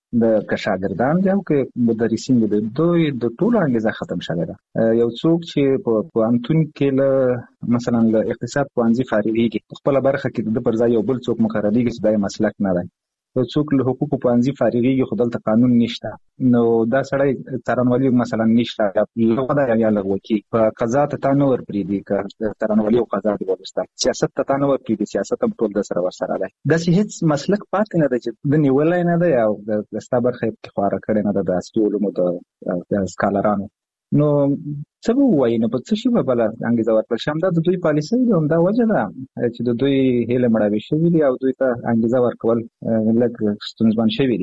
د شاګردان دي او که مدرسین دي، دوی د ټولو انګیزه ختم شوې ده. یو څوک چې په پوهنتون کې له مثلا له اقتصاد پوهنځي فارغېږي، خپله برخه کې د پر ځای یو بل څوک مقرریږي چې دا مسلک نه دی. یو څوک له حقوقو پوهنځي فارغېږي خو دلته قانون نشته، نو دا سړی څارنوالي مثلا نشته، لغوه ده یا لغوکي. په قضا ته تا نه ورپرېږدي که څارنوالي او قضا دې ولوسته، سیاست ته تا نه ورپرېږدي، سیاست هم ټول د سره ورسره دی. داسې هېڅ مسلک پاتې نه دی چې د نیولی نه دی او د ستا برخه یې پکې خواره کړې نه ده د عصري علومو د سکالرانو. نو څه به ووایي، نو په څه شي به بله انګیزه ورکړل شي؟ همدا د دوی پالیسۍ ده، همدا وجه ده چې د دوی هیلې مړاوې شوي دي او دوی ته انګیزه ورکول لږ ستونزمن شوي دي.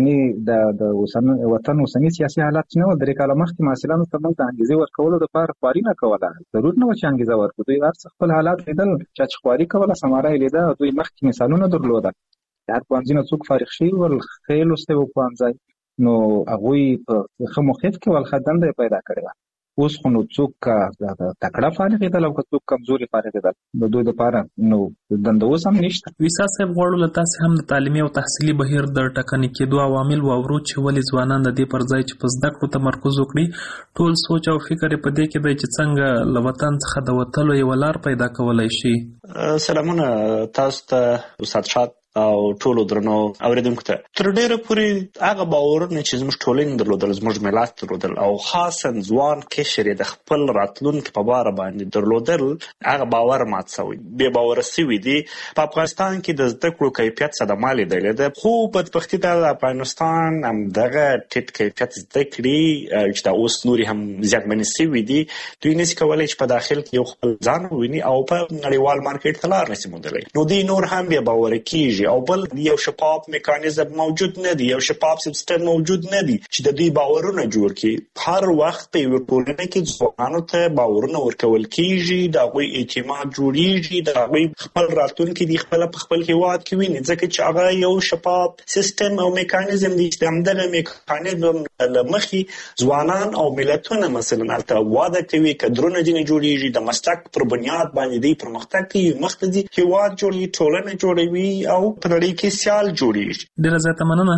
ګنې د وطن اوسني سیاسي حالات چې نه و، 3 کاله مخکې محصلانو ته موږ د انګیزې ورکولو دپاره خواري نه کوله، ضرور نه و چې انګیزه ورکړو. دوی هر څه خپل حالات لیدل، چا چې خواري کوله سماره یې لیده، دوی مخکې مثالونه درلوده. هر پوهنځي نه څوک فارغ شوي ول، ښه لوستی و پوهنځی، نو هغوی په ښه موقف کې ول، ښه دنده یې پیدا کړې وه. اوس خو نو څوک تکړه فارغېدل او که څوک کمزوري فارغېدل، د دوی دپاره نو دنده اوس هم نشته. ویسا صاحب غواړو له تاسې هم د تعلیمي او تحصیلي بهیر د ټکني کېدو عوامل واورو چې ولې ځوانان د دې پر ځای چې په زده کړو تمرکز وکړي، ټول سوچ او فکر یې په دې کې دی چې څنګه له وطن څخه د وتلو یوه لار پیدا کولی شي. سلامونه تاسو ته استاد شاد او ټولو درنو اوریدونکو ته. تر ډیره پورې هغه باورونه چې زموږ ټولنې درلودل، زموږ ملت درلودل او خاصا ځوان قشر یې د خپل راتلونکي په باره باندې درلودل، هغه باور مات شوی، بې باوره شوي دي. په افغانستان کې د زده کړو کیفیت صدمه لیدلې ده، خو بدبختي ده د افغانستان همدغه ټیټ کیفیت زده کړې چې دا اوس نورې هم زیانمنې شوي دي، دوی نشي کولی چې په داخل کې یو خپل ځان وویني او په نړیوال مارکیټ ته لار نشي موندلی. نو دوی نور هم بې باوره کېږي او بل یو شفاف میکانیزم موجود نه دی، یو شفاف سیستم موجود نه دی چې د دوی باورونه جوړ کړي. هر وخت په یوه ټولنه کې ځوانانو ته باورونه ورکول کېږي، د هغوی اعتماد جوړېږي، د هغوی خپل راتلونکي دي خپله په خپل هېواد کې ویني، ځکه چې هغه یو شفاف سیستم او میکانیزم دی چې د همدغه میکانیزم له مخې ځوانان او ملتونه مثلا هلته واده کوي، کدرونه ځینې جوړېږي، د مسلک پر بنیاد باندې دوی پرمختګ کوي، مخته ځي، هېواد جوړوي، ټولنه جوړوي او په نړۍ کې سیال جوړیږي. ډیره زیاته مننه.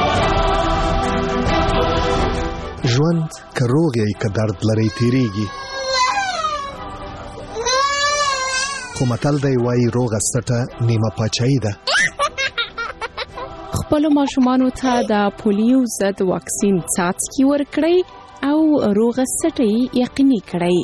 ژوند که روغ یې که درد لري تیریږي، خو متل دی وایي روغه سټه نیمه پاچاهي ده. خپلو ماشومانو ته د پولیو ضد واکسین څاڅکي ورکړئ او روغه سټه یې یقیني کړئ.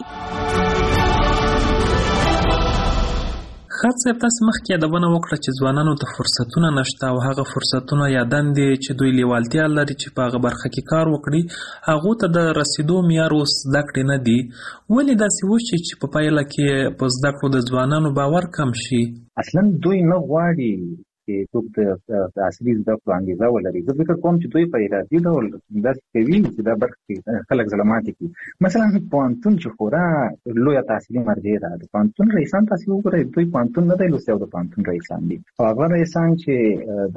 خاط صاحب تاسو مخکې یادونه وکړه چې ځوانانو ته فرصتونه نشته او هغه فرصتونه یا دندې چې دوی لیوالتیا لري چې په هغه برخه کې کار وکړي، هغو ته د رسیدو معیار اوس زده کړې نه دي. ولې داسې وشي چې په پایله کې په زده کړو د ځوانانو باور کم شي؟ اصلا دوی نه غواړي چې څوک د عصري زده کړو انګیزه ولري. زه فکر کوم چې دوی په ارادي ډول داسې کوي چې دا برخې خلک ظلماتې کړي. مثلا پوهنتون چې خورا لویه تحصیلي مرجع ده، د پوهنتون رئیسان تاسې وګورئ، دوی پوهنتون نه دی لوستی او د پوهنتون رئیسان دي. او هغه رئیسان چې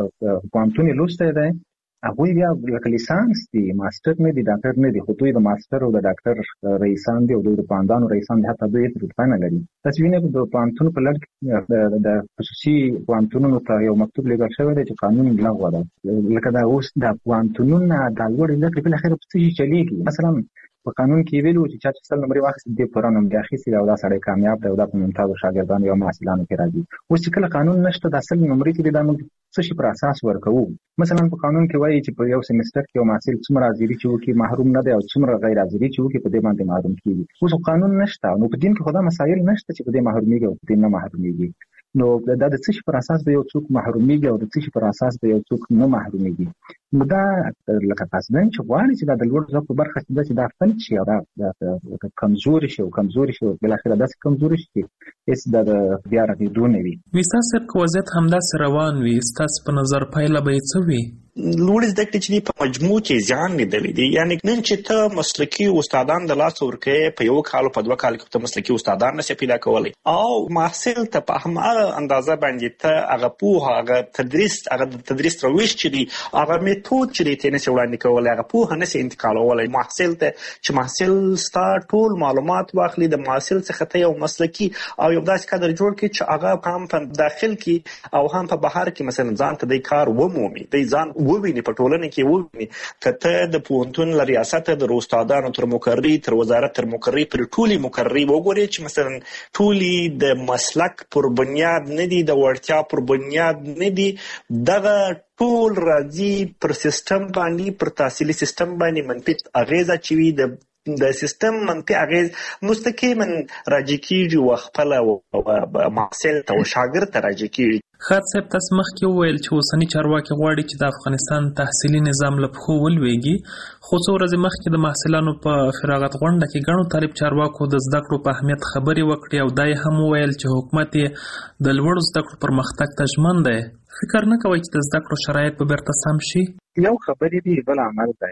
د پوهنتون یې لوستی دی هغوی بیا لکه لیسانس دي، ماسټر نه دي، ډاکټر نه دي، خو دوی د ماسټر او د ډاکټر رئیسان دي او دوی د پوهندانو رئیسان دي، حتی دوی هېڅ رتبه نه لري. تاسې وینئ د پوهنتون په لړ کې د خصوصي پوهنتونونو ته یو مکتوب لیږل شوی دی چې قانون لغوه ده. لکه دا اوس د پوهنتونونه دا لوړې زده کړې بالاخره په څه شي چلېږي. مثلا په قانون کې ویلي وو چې چا چې 100 نمرې واخیستې دې پوره نمرې اخیستې او دا سړی کامیاب دی او دا په ممتازو شاګردانو یا محصلانو کې راځي. اوس چې کله قانون نشته دا 100 نمرې چې دي دا موږ څه شي پر اساس ورکوو. مثلا په قانون کې وایي چې په یو سیمستر کې یو محصل څومره حاضري چې وکړي محروم نه دی او څومره غیر حاضري چې وکړي په دې باندې محروم کېږي. اوس قانون نشته، نو په دین کې خو دا مسایل نشته چې په دې محرومیږي او په دې نه محرومیږي. نو دا د څه شي پر اساس به یو څوک محرومیږي او د څه شي پر اساس به یو څوک نه محرومیږي. نو دا لکه قصدن چې غواړي چې دا د لوړ زده کړو برخه چې دا فلج شي او دا کمزوري شي او بالاخره داسې کمزوري شي چې هېڅ د بیا رغېدو نه وي. ویسا صاحب که وضعیت همداسې روان وي ستاسې په نظر پایله به یې څه وي؟ لوړې زده کړې چې دي په مجموع کې زیان لیدلی دی. یعنې نن چې ته مسلکي استادان د لاسه ورکوې په 1 کال او په 2 کال کې ته مسلکي استادان نشې پیدا کولی او محصل ته په هماغه اندازه باندې ته هغه پوهه هغه د تدریس روش چې دی هغه میتود چې دی ته نشې وړاندې کولی، هغه پوهه نشې انتقالولی محصل ته چې محصل ستا ټول معلومات واخلي، د محصل څخه ته یو مسلکي او یو داسې کادر جوړ کړي چې هغه هم په داخل کې او هم په بهر کې مثلا ځان ته دی کار ومومي، دی ځان وویني په ټولنه کې وویني. که ته د پوهنتون له ریاست د استادانو تر مقرري تر وزارت تر مقرري پر ټولې مقرري وګورې چې مثلا ټولې د مسلک پر بنیاد نه دي، د وړتیا پر بنیاد نه دي، دغه ټول راځي پر سیستم باندې، پر تحصیلي سیستم باندې منفي اغیزه چې وي د سیستم منفي اغیز مستقیما راجع کیږي او خپل محصل ته او شاګرد ته راجع کیږي. خاط صاحب تاسو مخکې وویل چې اوسني چارواکي غواړي چې د افغانستان تحصیلي نظام له پښو ولویږي، خو څو ورځې مخکې د محصلانو په فراغت غونډه کې ګڼو طالب چارواکو د زده کړو په اهمیت خبرې وکړې او دا یې هم وویل چې حکومت یې د لوړو زده کړو پرمختګ ته ژمن دی. فکر نه کوئ چې د زده کړو شرایط به بیرته سم شي؟ یو خبرې دي بل عمل دی.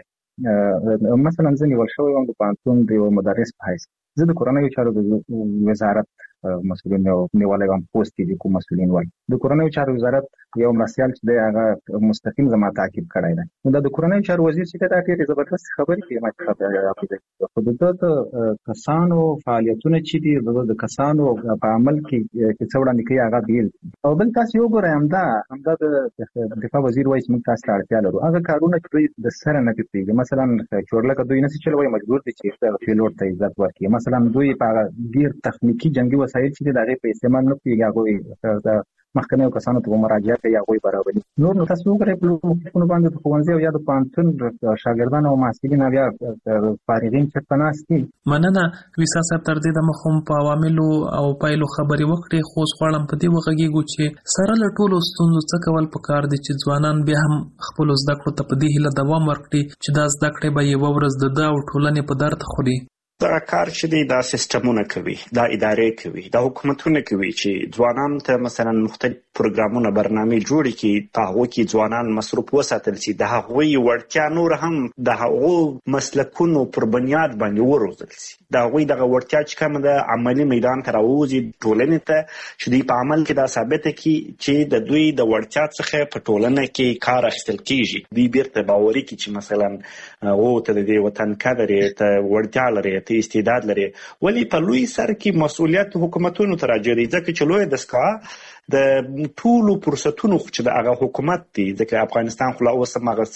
مثلا زه نیول شوی وم د پوهنتون د یو مدرس په حیث، زه د کورنیو چارو د وزارت مسؤلین نیولی وم، پوست کې د کوم مسؤلین ول د کورنیو چارو وزارت یو مرستیال چې دی هغه مستقیم زما تعقیب کړی دی. نو دا د کورنیو چارو وزیر چې دا ډېرې زبردست خبرې کوي ما چې خو د کسانو فعالیتونه چې دي د کسانو په عمل کې څه وړاندې کوي هغه بیل او بل تاسو وګورئ همدا د دفاع وزیر وایي چې موږ تاسو ته اړتیا لرو. هغه کارونه چې دوی د سره نه کوي، مثلا چورلکه دوی نشي چلوي، مجبور دي چې پیلوټ ته عزت ورکړي. مثلا دوی په ډېر تخنیکی جنگي وسایل چې د هغې په استعمال نه کوي، هغوی مخکنیو کسانو ته مراجعه کوي، هغوی برابري. نو تاسو وګورئ په مکتبونو باندې د ښوونځي او یا د پوهنتون شاګردان او محصلین بیا فارغین چېرته ناست دي. مننه. ویسا صاحب تر دې دمه خو په عواملو او پایلو خبرې وکړې، خو اوس غواړم په دې وغږېږو چې سره له ټولو ستونزو څه کول پکار دي چې ځوانان بیا هم خپلو زده کړو ته په دې هیله دوام ورکړي چې دا زده کړې به یوه ورځ د ده او ټولنې په درد خوري. دا کار چې دی دا سیستمونه کوي، دا ادارې کوي، دا حکومتونه کوي چې ځوانانو ته مثلا مختلف پروګرامونه برنامې جوړې کړي، په هغو کې ځوانان مصروف وساتل شي، د هغوی وړتیا نور هم د هغو مسلکونو پر بنیاد باندې وروزل شي، د هغوی دغه وړتیا چې کومه ده عملي میدان ته راووځي ټولنې ته، چې دوی په عمل کې دا ثابته کړي چې د دوی د وړتیا څخه په ټولنه کې کار اخیستل کېږي. دوی بیرته باوري کړي چې مثلا ته د دې وطن قدر یې، ته وړتیا لرې، ته استعداد لري. ولی په لوی سر کې مسؤلیت حکومتونو ته راجع دی، ځکه چې لویه دستګاه د ټولو فرصتونو چې د هغه حکومت دی، ځکه افغانستان خو لا اوس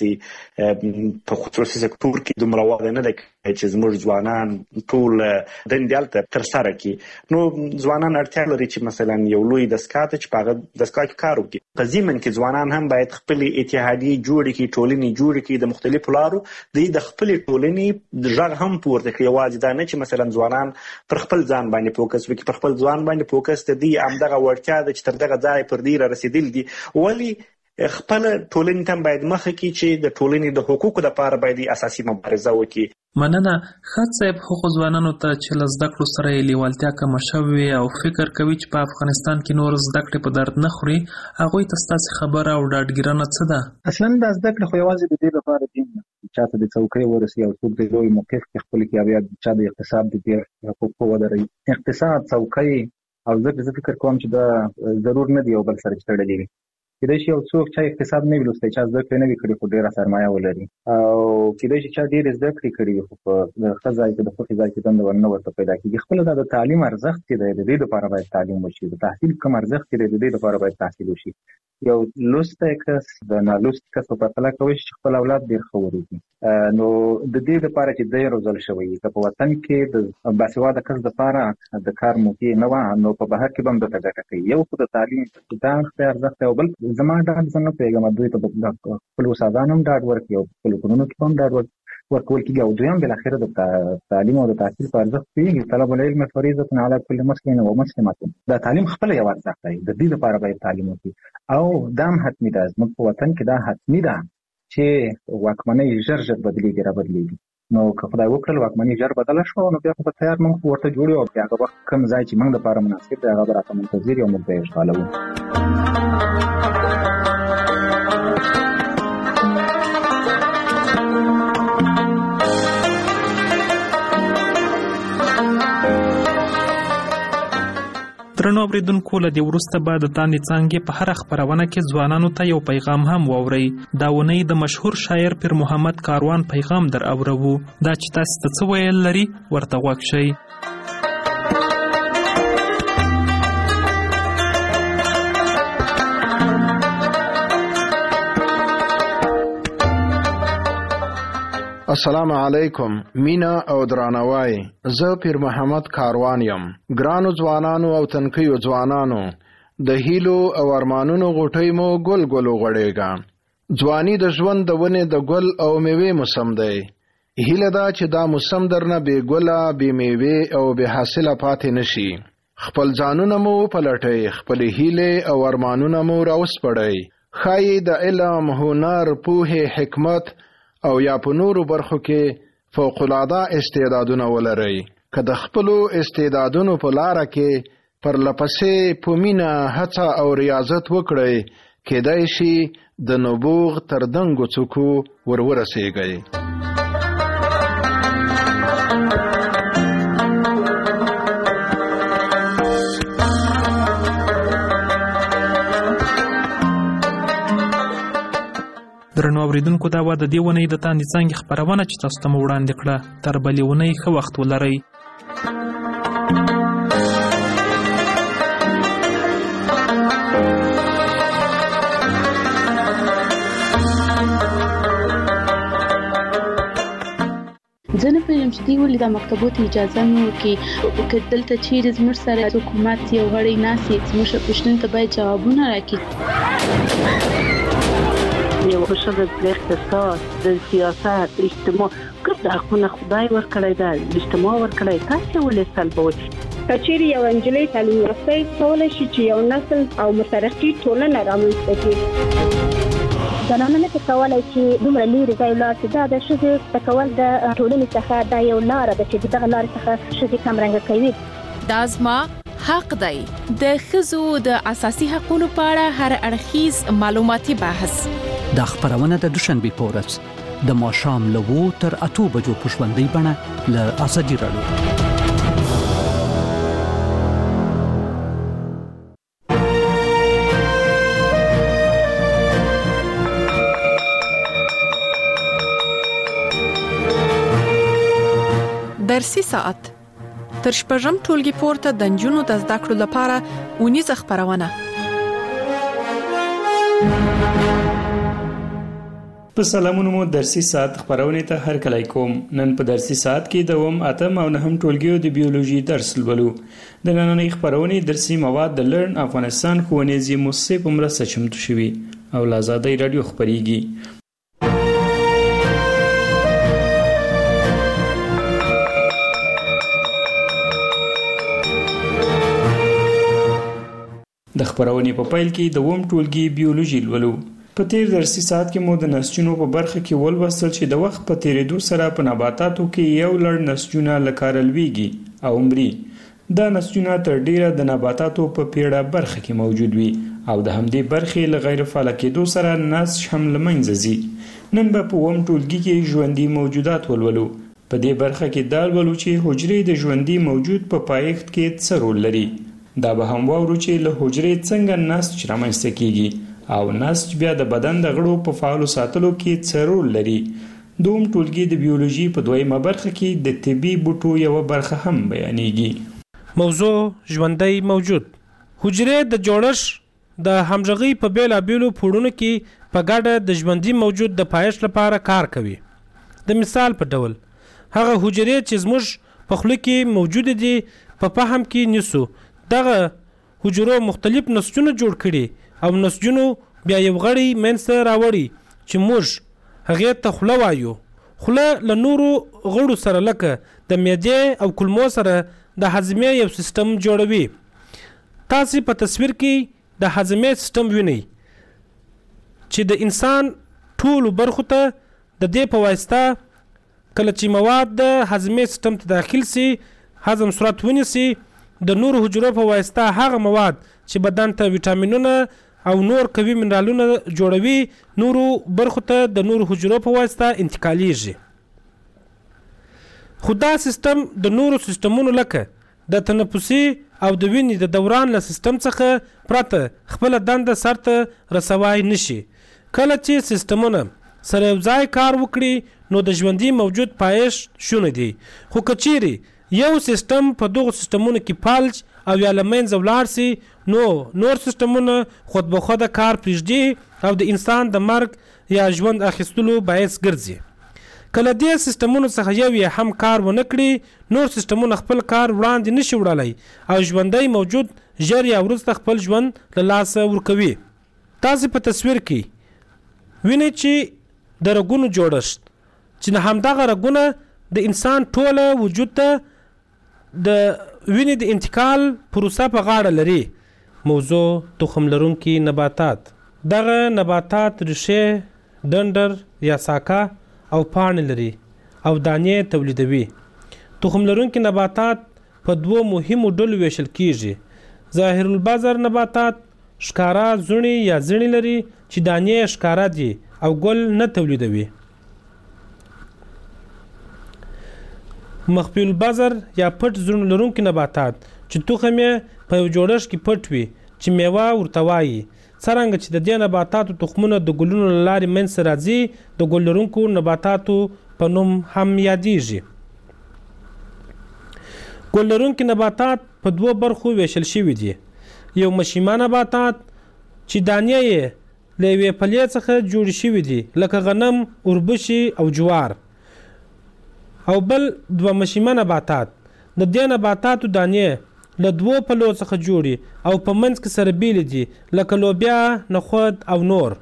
هماغسې په خصوصي سکتور کې دومره وده نه ده چې زموږ ځوانان ټول دندې هلته ترسره کړي. نو ځوانان اړتیا لري چې مثلا یو لوی دستګاه ته چې په هغه دستګاه کې کار وکړي. په ضمن کې ځوانان هم باید خپلې اتحادیې جوړې کړي، ټولنې جوړې کړي د مختلفو لارو، د خپلې ټولنې غږ هم پورته کړي. یوازې دا نه چې مثلا ځوانان پر خپل ځان باندې فوکس وکړي، پر خپل ځان باندې فوکس ته دی همدغه وړتیا ده چې تر دغه ځای پر دې را رسېدل دي. ولی خپل ټولنې ته باید مخه کړي چې د ټولنې د حقوقو لپاره باید اساسي مبارزه وکړي. مننه. ښاد صاحب، هغو ځوانانو ته چې له زده کړو سره یې لیوالتیا کمه شوې او فکر کوي چې په افغانستان کې نور زده کړې په درد نه خوري، هغوی ته ستاسې خبره او ډاډګیرنه څه ده؟ اصلا دا زده کړې خو یوازې د دې لپاره دي چا ته د څوکۍ ورسي او څوک د لوی موقف کې خپل کې بیا چا د اقتصاد د حقوقو ودري. اقتصاد، څوکۍ او زه فکر کوم چې دا ضرور نه دی یو بل سره تړلي وي. کېدای شي یو څوک چې اقتصاد نه وي لوستی، چا زده کړې نه وي کړې خو ډېره سرمایه ولري، او کېدای شي چا ډېرې زده کړې کړي وي خو په د ښه ځای کې د خوښې ځای کې دنده ورنه ورته پیدا کېږي. خپله دا د تعلیم ارزښت چې دی د دې لپاره باید تعلیم وشي، د تحصیل کوم ارزښت چې دی د دې لپاره باید تحصیل وشي. یو لوستی کس د نالوست کس په پرتله کولی شي چې خپل اولاد ډېر ښه وروزي. نو د دې لپاره چې دی روزل شوی که په وطن کې د باسواده کس دپاره د کار موقع نه وه، نو په بهر کې به هم درته ګټه کوي. یو خو د تعلیم دا ارزښت دی، او بل زما ډاډ زه نه پوهېږم دوی ته خپلو استادانو هم ډاډ ورکړي او خپلو کورونو کې هم ډاډ ورکول کېږي، او دوی هم بالاخره د تعلیم او د تحصیل په ارزښت پوهېږي. طلب العلم فریضة علی کل مسلم و مسلمة. دا تعلیم خپله یو ارزښت دی، د دې لپاره باید تعلیم وکړي، او دا هم حتمي ده. زموږ په وطن کې دا حتمي ده چې واکمنۍ ژر بدلېږي را بدلېږي. نو که خدای وکړل واکمنۍ ژر بدله شوه، نو بیا خو په تیار موږ ورته جوړ یو، او بیا هغه وخت کوم ځای چې موږ لپاره مناسب دی هغه به راته منتظر یو، موږ به یې اشغالوو. درنو اوریدونکو، له دې وروسته به د تاندې څانګې په هره خپرونه کې ځوانانو ته یو پیغام هم واورئ. دا اونۍ د مشهور شاعر پیر محمد کاروان پیغام در اورو. دا چې تاسو ته څه ویل لري ورته غوږ شئ. السلام علیکم، مینا او درانوای. زه پیر محمد کاروان یم. ګرانو ځوانانو او تنکیو ځوانانو، د هیلو او ارمانونو غوټۍ مو ګل ګل وغوړېږه. ځواني د ژوند د ونې د ګل او میوې موسم دی. هیله ده چې دا موسم درنه بې ګله، بې میوې او بې حاصله پاتې نشي. خپل ځانونه مو پلټئ، خپلې هیلې او ارمانونه مو راوسپړئ. ښایي د علم، هنر، پوهې، حکمت او یا په نورو برخو کې فوق‌العاده استعدادونه ولرئ. که د خپلو استعدادونو په لاره کې پرلپسې په مینه هڅه او ریاضت وکړئ، کېدای شي د نبوغ تر دنګو څوکو ورورسیږئ. درنو اوریدونکو، دا وه د دې اونۍ د تاندې څانګې خپرونه چې تاسو ته مو وړاندې کړه. تر بلې اونۍ ښه وخت ولرئ. زه نه پوهېږم چې دوی ولې دا مکتبو ته اجازه نه ورکوي. که دلته چیرې زموږ سره حکومت یو غړی ناست وي، زموږ پوښتنو ته باید جوابونه راکړي. یو ښه د اقتصاد، د سیاست، اجتماع ګډ حقونه خدای ورکړی ده، اجتماع ورکړی، تاسې ولې سلبوئ؟ که چیرې یو نجلۍ تعلیم یافته کولی شي چې یو نسل او مترقي ټولنه رامنځته کړي. زنانه نه کولی چې دومره لرې ځای ولاړ شي. دا د ښځې زده کول د ټولنې څخه دا یو لاره ده چې دغه لارې څخه ښځې کمرنګه کوي. دا زما حق دی. د ښځو د اساسي حقوقو په اړه هر اړخیز معلوماتي بحث. دا خبرونه د دوشنبې په ورځ د ماښام له 7 تر 8 بجو په ژوندۍ بڼه له ازادي راډیو. درسي ساعت تر شپږم ټولګي پورته د نجونو د زده کړو لپاره اونیزه خپرونه. په سلامونو مو درسي ساعت خبرونه ته هر کله کوم. نن په درسي ساعت کې د 8 او 9 ټولګیو د بیولوژي درس لولو. د نننۍ خبرونه درسي مواد د لرن افغانستان ښوونیزې مؤسسې په مرسته چمتو شوي او له آزادۍ رادیو خبريږي. د خبرونې په پیل کې د 8 ټولګي بیولوژي لولو. په په تیر درسي ساعت کې مو د نسجونو په برخه کې ولوستل چې د وخت په تیریدو سره په نباتاتو کې یو لړ نسجونه لکه لویږي او مري. دا نسجونه تر ډیره د نباتاتو په پیړه برخه کې موجود وي او د همدې برخې له غیر فعال کېدو سره نسج هم له منځه ځي. نن به په اووم ټولګي کې ژوندي موجودات ولولو. په دې برخه کې دا ولولو چې حجرې د ژوندي موجود په پایښت کې څه رول لري. دا به هم واورو چې له حجرې څنګه نسج رامنځته کیږي او نسج بیا د بدن د غړو په فعالو ساتلو کې څه رول لري. دوم ټولګي د بیولوژي په دویمه برخه کې د طبي بوټو یو برخه هم بیانېږي. موضوع ژوندی موجود. حجرې د جوړښت د همغږي په بیلابیلو پوړونو کې په ګډه د ژوندي موجود د پایښت لپاره کار کوي. د مثال په ډول هغه حجرې چې زموږ په خوله کې موجود دي په فهم کې نیسو دغه حجرو مختلف نسجونه جوړ کړي او نسجونو بیا یو غړی منځته راوړي چې موږ هغه ته خوله وایو. خوله له نورو غړو سره لکه د معدې او کولمو سره د هضمې یو سیستم جوړوي. تاسو په تصویر کې د هضمې سیستم وینئ چې د انسان ټول برخو ته د دې په واسطه کله چې مواد د هضمې سیستم ته داخل سي هضم صورت ونیسي د نور حجرو په واسطه هغه مواد چې بدن ته ویټامینونه او نور قوي منرالونه جوړوي نورو برخو ته د نور حجرو په واسطه انتقالیږي. خو دا سیستم د نورو سیستمونو لکه د تنفسي او د وینې د دوران له سیستم څخه پرته خپل دنده سرته رسوای نشي. کله چې سیستمونه سره یو ځای کار وکړي نو د ژوندي موجود پایښت شونه دي. خو کچيري یو سیستم په دغه سیستمونو کې فلج او یا لمنځه ولاړ سي نو نور سیستمونه خود به خود کار پرېږدي او د انسان د مرګ یا ژوند اخیستلو باعث ګرځي. کله دې سیستمونو څخه یو یې هم کار ونه کړي نور سیستمونه خپل کار وړاندې نشي وړلای او ژوندی موجود ژر یا وروسته خپل ژوند له لاسه ورکوي. تاسو په تصویر کې وینئ چې د رګونو جوړښت چې همدغه رګونه د انسان ټوله وجود ته د وینې د انتقال پروسه په غاړه لري. موضوع تخم لرونکي نباتات. دغه نباتات ریښې، ډنډر یا ساکه او پاڼې لري او دانې تولیدوي. تخم لرونکي نباتات په دوو مهمو ډلو ویشل کیږي. ظاهر البذر نباتات ښکارا زړي یا زړي لري چې دانې ښکارا دي او ګل نه تولیدوي. مخفي البذر یا پټ زړي لرونکي نباتات چې تخم یې په یو جوړښت کې پټ وي چې میوه ورته وایي. څرنګه چې د دې نباتاتو تخمونه د ګلونو له لارې منځته راځي د ګل لرونکو نباتاتو په نوم هم یادیږي. ګل لرونکي نباتات په دوو برخو ویشل شوي دي. یو مشیمه نباتات چې دانې یې له یوې پلې څخه جوړې شوي دي لکه غنم، اوربشې او جوار. او بل دوه مشیمه نباتات د دې نباتاتو دانې له دوو پلو څخه جوړي او په منځ کې سره بیل دي لکه لوبیا، نخود او نور.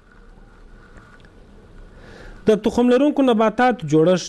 د تخم لرونکو نباتات جوړښت.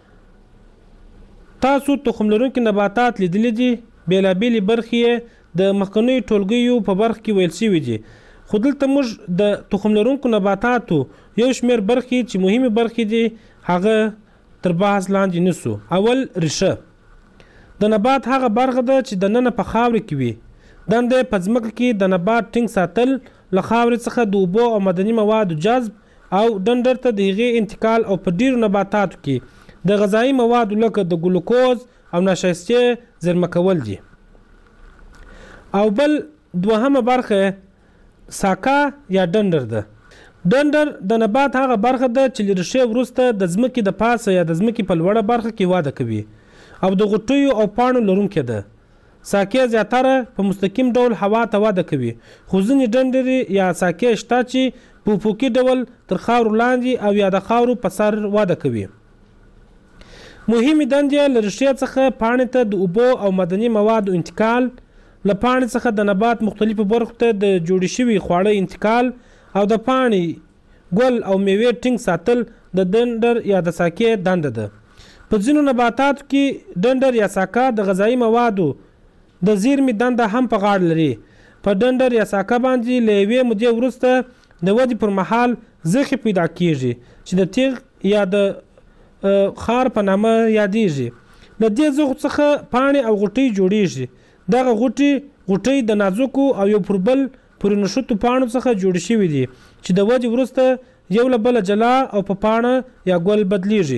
تاسو تخم لرونکي نباتات لیدلي دي. بیلابیلې برخې د مخکنیو ټولګیو په برخه کې ویل شوي دي. خو دلته موږ د تخم لرونکو نباتاتو یو شمېر برخې چې مهمې برخې دي هغه تر بحث لاندې نیسو. اول ریښه. د نبات هغه برخه ده چې دننه په خاورې کې وي. دنده په ځمکه کې د نبات ټینګ ساتل، له خاورې څخه د اوبو او معدني موادو جذب او ډنډر ته د هغې انتقال او په ډیرو نباتاتو کې د غذایي موادو لکه د ګلوکوز او نشایستې زیرمه کول دي. او بل دوهمه برخه ساکه یا ډنډر ده. ډنډر د نبات هغه برخه ده چې له ریښې وروسته د ځمکې د پاسه یا د ځمکې په لوړه برخه کې وده کوي او د غوټیو او پاڼو لرونکې ده. ساکې زیاتره په مستقیم ډول هوا ته وده کوي خو ځینې ډنډرې یا ساکې شته چې په افقي ډول تر خاورو لاندې او یا د خاورو په سر وده کوي. مهمې دندې له ریښې څخه پاڼې ته د اوبو او معدني موادو انتقال، له پاڼې څخه د نبات مختلفو برخو ته د جوړې شوي خواړه انتقال او د پاڼې، ګل او میوې ټینګ ساتل د ډنډر یا د ساکې دنده ده. په ځینو نباتاتو کې ډنډر یا ساکه د غذایي موادو د زیرمې دنده هم په غاړه لري. په ډنډر یا ساکه باندې له یوې مودې وروسته د ودې پر مهال زخې پیدا کیږي چې د تیغ یا د خار په نامه یادیږي. د دې زخو څخه پاڼې او غوټۍ جوړیږي. دغه غوټۍ د نازکو او یو پر بل پورې نښتو پاڼو څخه جوړ شوي دي چې د ودې وروسته یو له بله جلا او په پاڼه یا ګل بدلیږي.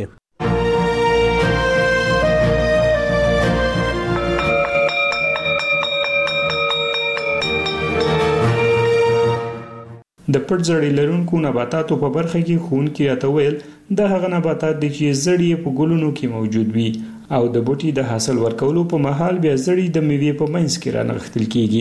د پټ زړې لرونکو نباتاتو په برخه کې ښوونکي راته ویل د هغه نباتات دي چې زړې په ګلونو کې موجود وي او د بوټي د حاصل ورکولو په مهال بیا زړې د میوې په منځ کې رانغښتل کیږي.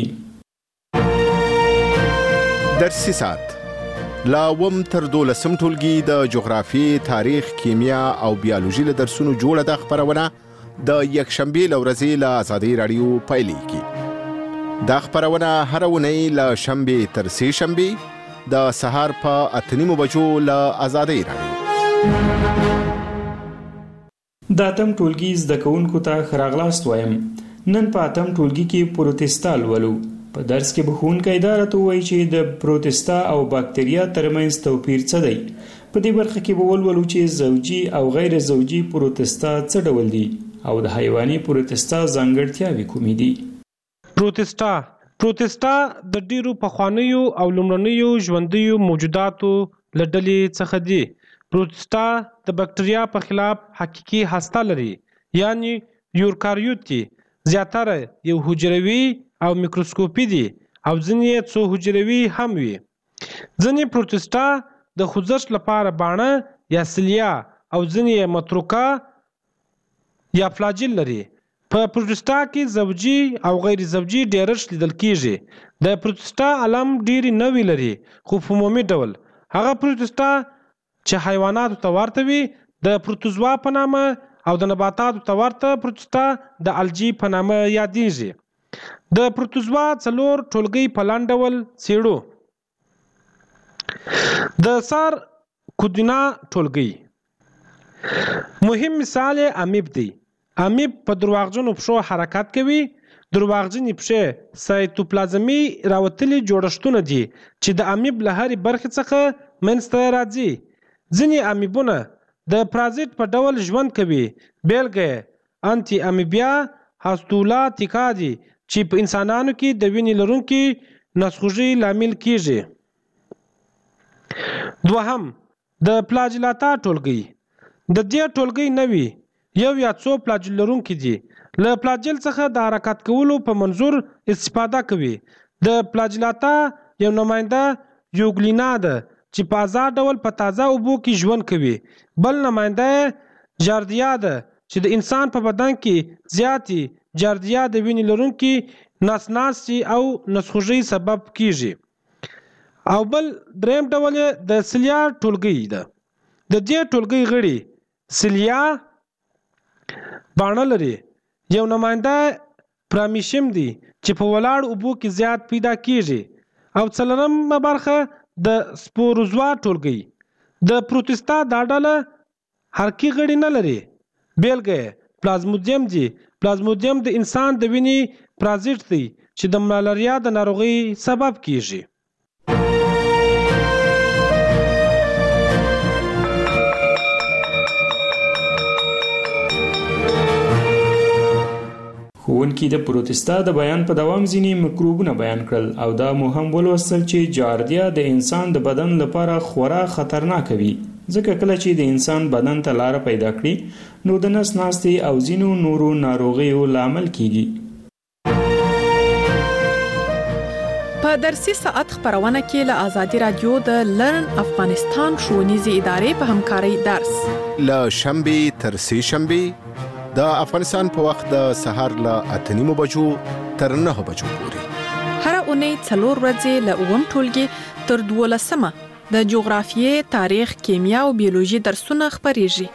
درسي ساعت لا وم تر 12 ټولګي د جغرافیې، تاریخ، کیمیا او بیولوژي له درسونو جوړه د خبرونه د یکشنبې له ورځې له آزادۍ راډیو پیلېږي. دا خبرونه هره اونۍ له شنبې تر سې شنبې د سهار په 8:30 بجو له آزادۍ راډیو. د اتم ټولګي زده کوونکو ته ښه راغلاست وایم. نن په اتم ټولګي کې پروتستا لولو. په درس کې به ښوونکی دا راته ووایي چې د پروتستا او باکتریا ترمنځ توپیر څه دی. په دې برخه کې به ولولو چې زوجي او غیر زوجي پروتستا څه ډول دي او د حیواني پروتستا ځانګړتیاوې کومې دي. پروتستا د ډیرو پخوانیو او لومړنیو ژوندیو موجوداتو له ډلې څخه دي. پروتستا د بکټریا په خلاف حقیقي هسته لري، یعنی یوکاریوت دي. زیاتره یو حجروي او میکروسکوپي دي او ځینې یې څو حجروي هم وي. ځینې پروتستا د خوځښت لپاره باڼه یا سیلیا او ځینې یې متروکه یا فلاجیل لري. په پروتستا کې زوجي او غیر زوجي ډیرښت لیدل کیږي. د پروتستا علم ډیرې نوې لري، خو په عمومي ډول هغه پروتستا چې حیواناتو ته ورته وي د پروتوزوا په نامه او د نباتاتو ته ورته پروتستا د الجی په نامه یادیږي. د پروتوزوا 4 ټولګي په لاندې ډول څېړو. د سار کودینا ټولګي مهم مثال امیب دی. امیب په درواغجنو پښو حرکت کوي. درواغجنې پښې سایتوپلازمي راوتلي جوړښتونه دي چې د امیب له هرې برخې څخه منځته راځي. ځینې امیبونه د پرازیت په ډول ژوند کوي. بیلګه یې انټي امیبیا هاستولا تیکا دي چې په انسانانو کې د وینې لرونکي نسخوږي لامل کیږي. دوهم د پلاجلاتا ټولګي. د دې ټولګي نوي یو یا څو پلاجل لرونکي دي. له پلاجل څخه د حرکت کولو په منظور استفاده کوي. د پلاجلاتا یو نماینده یوګلینا ده چې په آزاد ډول په تازه اوبو کې ژوند کوي. بل نماینده جاردیا ده چې د انسان په بدن کې زیاتې جاردیا د وینې لرونکي نسناسي او نسخوږي سبب کیږي. او بل دریم ډول د سیلیا ټولګي ده. د دې ټولګي غړي سیلیا باڼه لري. یو نماینده پرامیشم دی چې په ولاړ اوبو کې زیات پیدا کیږي. او څلورمه برخه د سپوروزوا ټولګي. د پروتستا دا ډله حرکي غړي نه لري. بیلګه پلازمودیم دی. پلازمودیم د انسان د وینې پرازیت دی چې د ملاریا د ناروغۍ سبب کیږي. ښوونکي د پروتستا د بیان په دوام ځینې میکروبونه بیان کړل او دا مو هم ولوستل چې جاردیا د انسان د بدن لپاره خورا خطرناک وي، ځکه کله چې د انسان بدن ته لاره پیدا کړي نو د نس ناستې او ځینو نورو ناروغیو لامل کیږي. په درسي ساعت خبرونه کې له آزادي رادیو د لرن افغانستان ښوونیزې ادارې په همکارۍ درس له شنبې تر سې شنبې د افغانستان په وخت د سهار له 8:30 بجو تر 9 بجو پورې. هر اونۍ 4 ورځې له 9 ټولګي تر 12 د جغرافیې، تاریخ، کیمیا او بیولوژي درسونه خبريږي.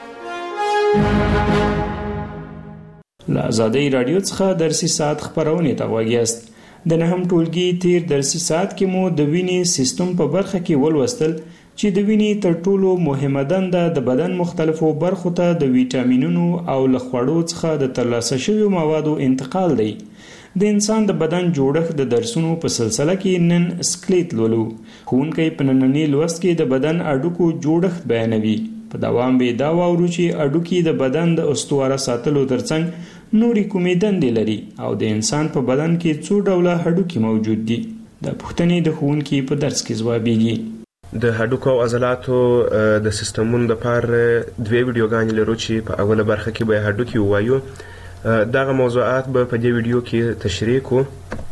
له آزادۍ رادیو څخه درسي ساعت خبرونه ته وګیاست. د 9 ټولګي تیر درسي ساعت کې مو د وینې سیستم په برخه کې ولوستل چې د وینې تر ټولو مهمه دنده د بدن مختلفو برخو ته د ویټامینونو او له خوړو څخه د ترلاسه شویو موادو انتقال دی. د انسان د بدن جوړښت د درسونو په سلسله کې نن سکلیټ لولو. ښوونکی په ننني لوست کې د بدن هډوکو جوړښت بیانوي. په دوام به دا واورو چې هډوکي د بدن د استواره ساتلو ترڅنګ نورې کومې دندې لري او د انسان په بدن کې څو ډوله هډوکي موجود دي. دا پوښتنې د ښوونکي په درس کې ځوابیږي. د هډوکو او عضلاتو د سیستمونو لپاره دوه ویډیوګانې لرو چې په اوله برخه کې به هډوکي ووایو. دغه موضوعات به په دې ویډیو کې تشریح کوو.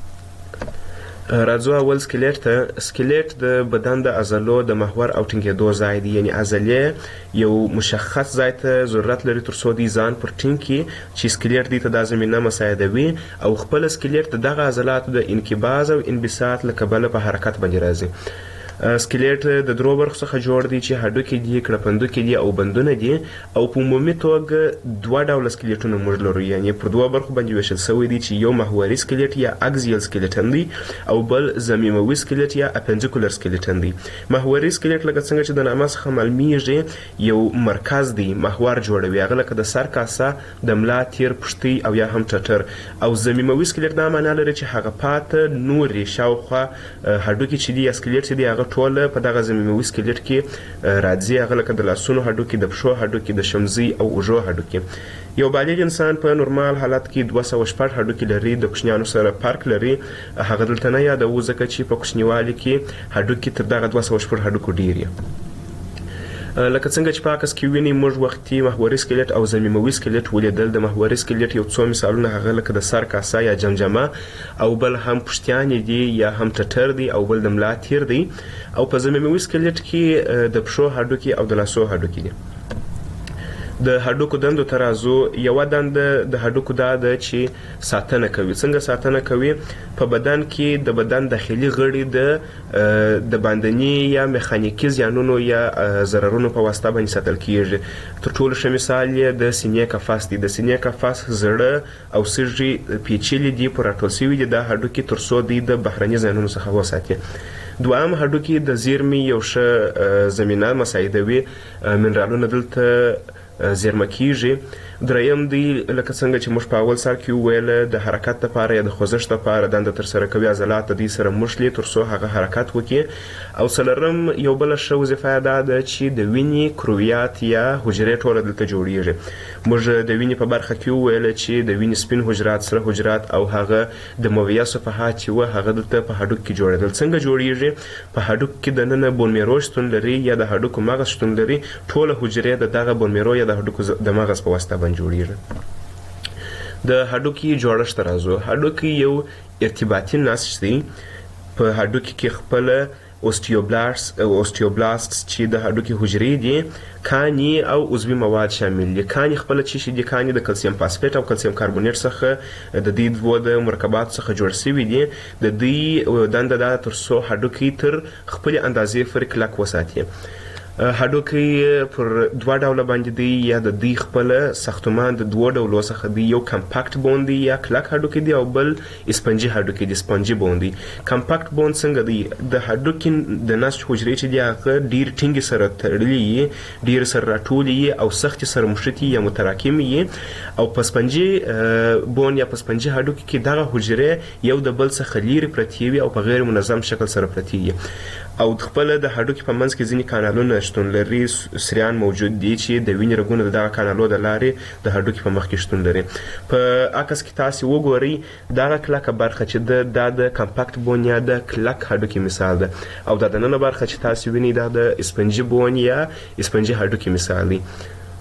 راځو اول سکلیټ ته. سکلیټ د بدن د عضلو د محور او ټینګېدو ځای دی، یعنی عضلې یو مشخص ځای ته ضرورت لري تر څو دی ځان پر ټینګ کړي چې سکلیټ دی ته دا زمینه مساعدوي او خپل سکلیټ د دغه عضلاتو د انقباض او انبساط له کبله په حرکت باندې راځي. سکلیټ د درو برخو څخه جوړ دی چې هډوکي دي، کړپندوکي دي او بندونه دي او په عمومي توګه دوه ډوله سکلیټونه موږ لرو، یعنی پر دوه برخو باندې ویشل شوی دی چې یو محوري سکلیټ یا اکزیل سکلیټن دی او بل ضمیموي سکلیټ یا اپنډیکولر سکلیټن دی. محوري سکلیټ لکه څنګه چې د نامه څخه معلومیږي یو مرکز دی، محور جوړوي، هغه لکه د سر کاسه، د ملا تیر، پښتۍ او یا هم ټټر. او ضمیموي سکلیټ دا معنا لري چې هغه پاته نورې شاوخوا هډوکي چې دي یا سکلیټ چې دی هغه ټوله په دغه ضمیموي سکلیټ کې راځي، هغه لکه د لاسونو هډوکي، د پښو هډوکي، د شمزۍ او اوږو هډوکي. یو بالغ انسان په نورمال حالت کې 206 هډوکي لري، د کوچنیانو سره فرق لري. هغه دلته نه یادوو ځکه چې په کوچنیوالي کې هډوکي تر دغه 206 هډوکو ډیر دي. لکه څنګه چې په عکس کې ویني موږ وختي محوري سکلیټ او ضمیموي سکلیټ ولیدل. د محوري سکلیټ یو څو مثالونه هغه لکه د سر کاسه یا جمجمه او بل هم پښتیانې دي یا هم ټټر دی او بل د ملا تیر دی. او په ضمیموي سکلیټ کې د پښو هډوکي او د لاسو هډوکي دي. د هډوکو دندو ته راځو. یوه دنده د هډوکو دا ده چې ساتنه کوي. څنګه ساتنه کوي؟ په بدن کې د بدن داخلي غړي د باندني یا میخانیکي زیانونو یا ضررونو په واسطه باندې ساتل کیږي. تر ټولو ښه مثال یې د سینې قفس دی. د سینې قفس زړه او سږي پیچلي دي، پر راټول شوي دي دا هډوکي تر څو دوی د بهرني زیانونو څخه وساتي. دویم هډوکي د زیرمې یو ښه زمینه مساعدوي، منرالونه دلته زیرمه کیږي. دریم دی لکه څنګه چې موږ په اول سر کې وویل د حرکت لپاره یا د خوځښت لپاره دنده ترسره کوي، عضلات د دې سره مښلي تر څو هغه حرکت وکړي. او څلورم یو بله ښه وظیفه دا ده چې د وینې کرویات یا حجرې ټوله دلته جوړیږي. موږ د وینې په برخه کې وویل چې د وینې سپین حجرات، سره حجرات او هغه د مویه صفحات چې وه هغه دلته په هډوک کې جوړېدل. څنګه جوړیږي؟ په هډوک کې دننه بون میرو شتون لري یا د هډوکو مغز شتون لري. ټوله حجرې د دغه بون میرو یا د هډوکو د مغز په واسطه باندې جوړیږي. د هډوکي جوړښت ته راځو. هډوکي یو ارتباطي نسج دی. په هډوکي کې خپل اوستیوبلاست چې د هډوکي حجرې دي، کاني او عضوي مواد شامل دي. کاني خپل چې دي کاني د کلسیم فاسفیټ او کلسیم کاربونیټ څخه د دې دوه د مرکبات څخه جوړ شوي دي. د دې دنده دا تر څو هډوکي تر خپل اندازې پورې کلک وساتي. هډوکي پر دوه ډوله باندې دی، یا د دوی خپل ساختمان د دوه ډولو څخه دی. یو کمپاکټ بون دی یا کلک هډوکي دی او بل اسپنجي هډوکي دی، سپنجي بون دی. کمپاکټ بون څنګه دی؟ د هډوکي د نسج حجرې چې دی هغه ډیر ټینګې سره تړلي، ډیر سره راټولي او سخت سره مشتي یا متراکمي. او په سپنجي بون یا په سپنجي هډوکي کې دغه حجرې یو د بل څخه لیرې پرتې وي او په غیر منظم شکل سره پرتې وي. او خپل د هډوکي په منځ کې ځینې کانالونه شتون لري، سریان موجود دي چې د وینې رګونه د دغه کانالو د لارې د هډوکي په مخ کې شتون لري. په عکس کې تاسو وګورئ دغه کلکه برخه چې دا د کمپاکټ بون یا د کلک هډوکي مثال ده، او دا د ننه برخه چې تاسو وینئ دا د اسپنجي بون یا اسپنجي هډوکي مثال دی.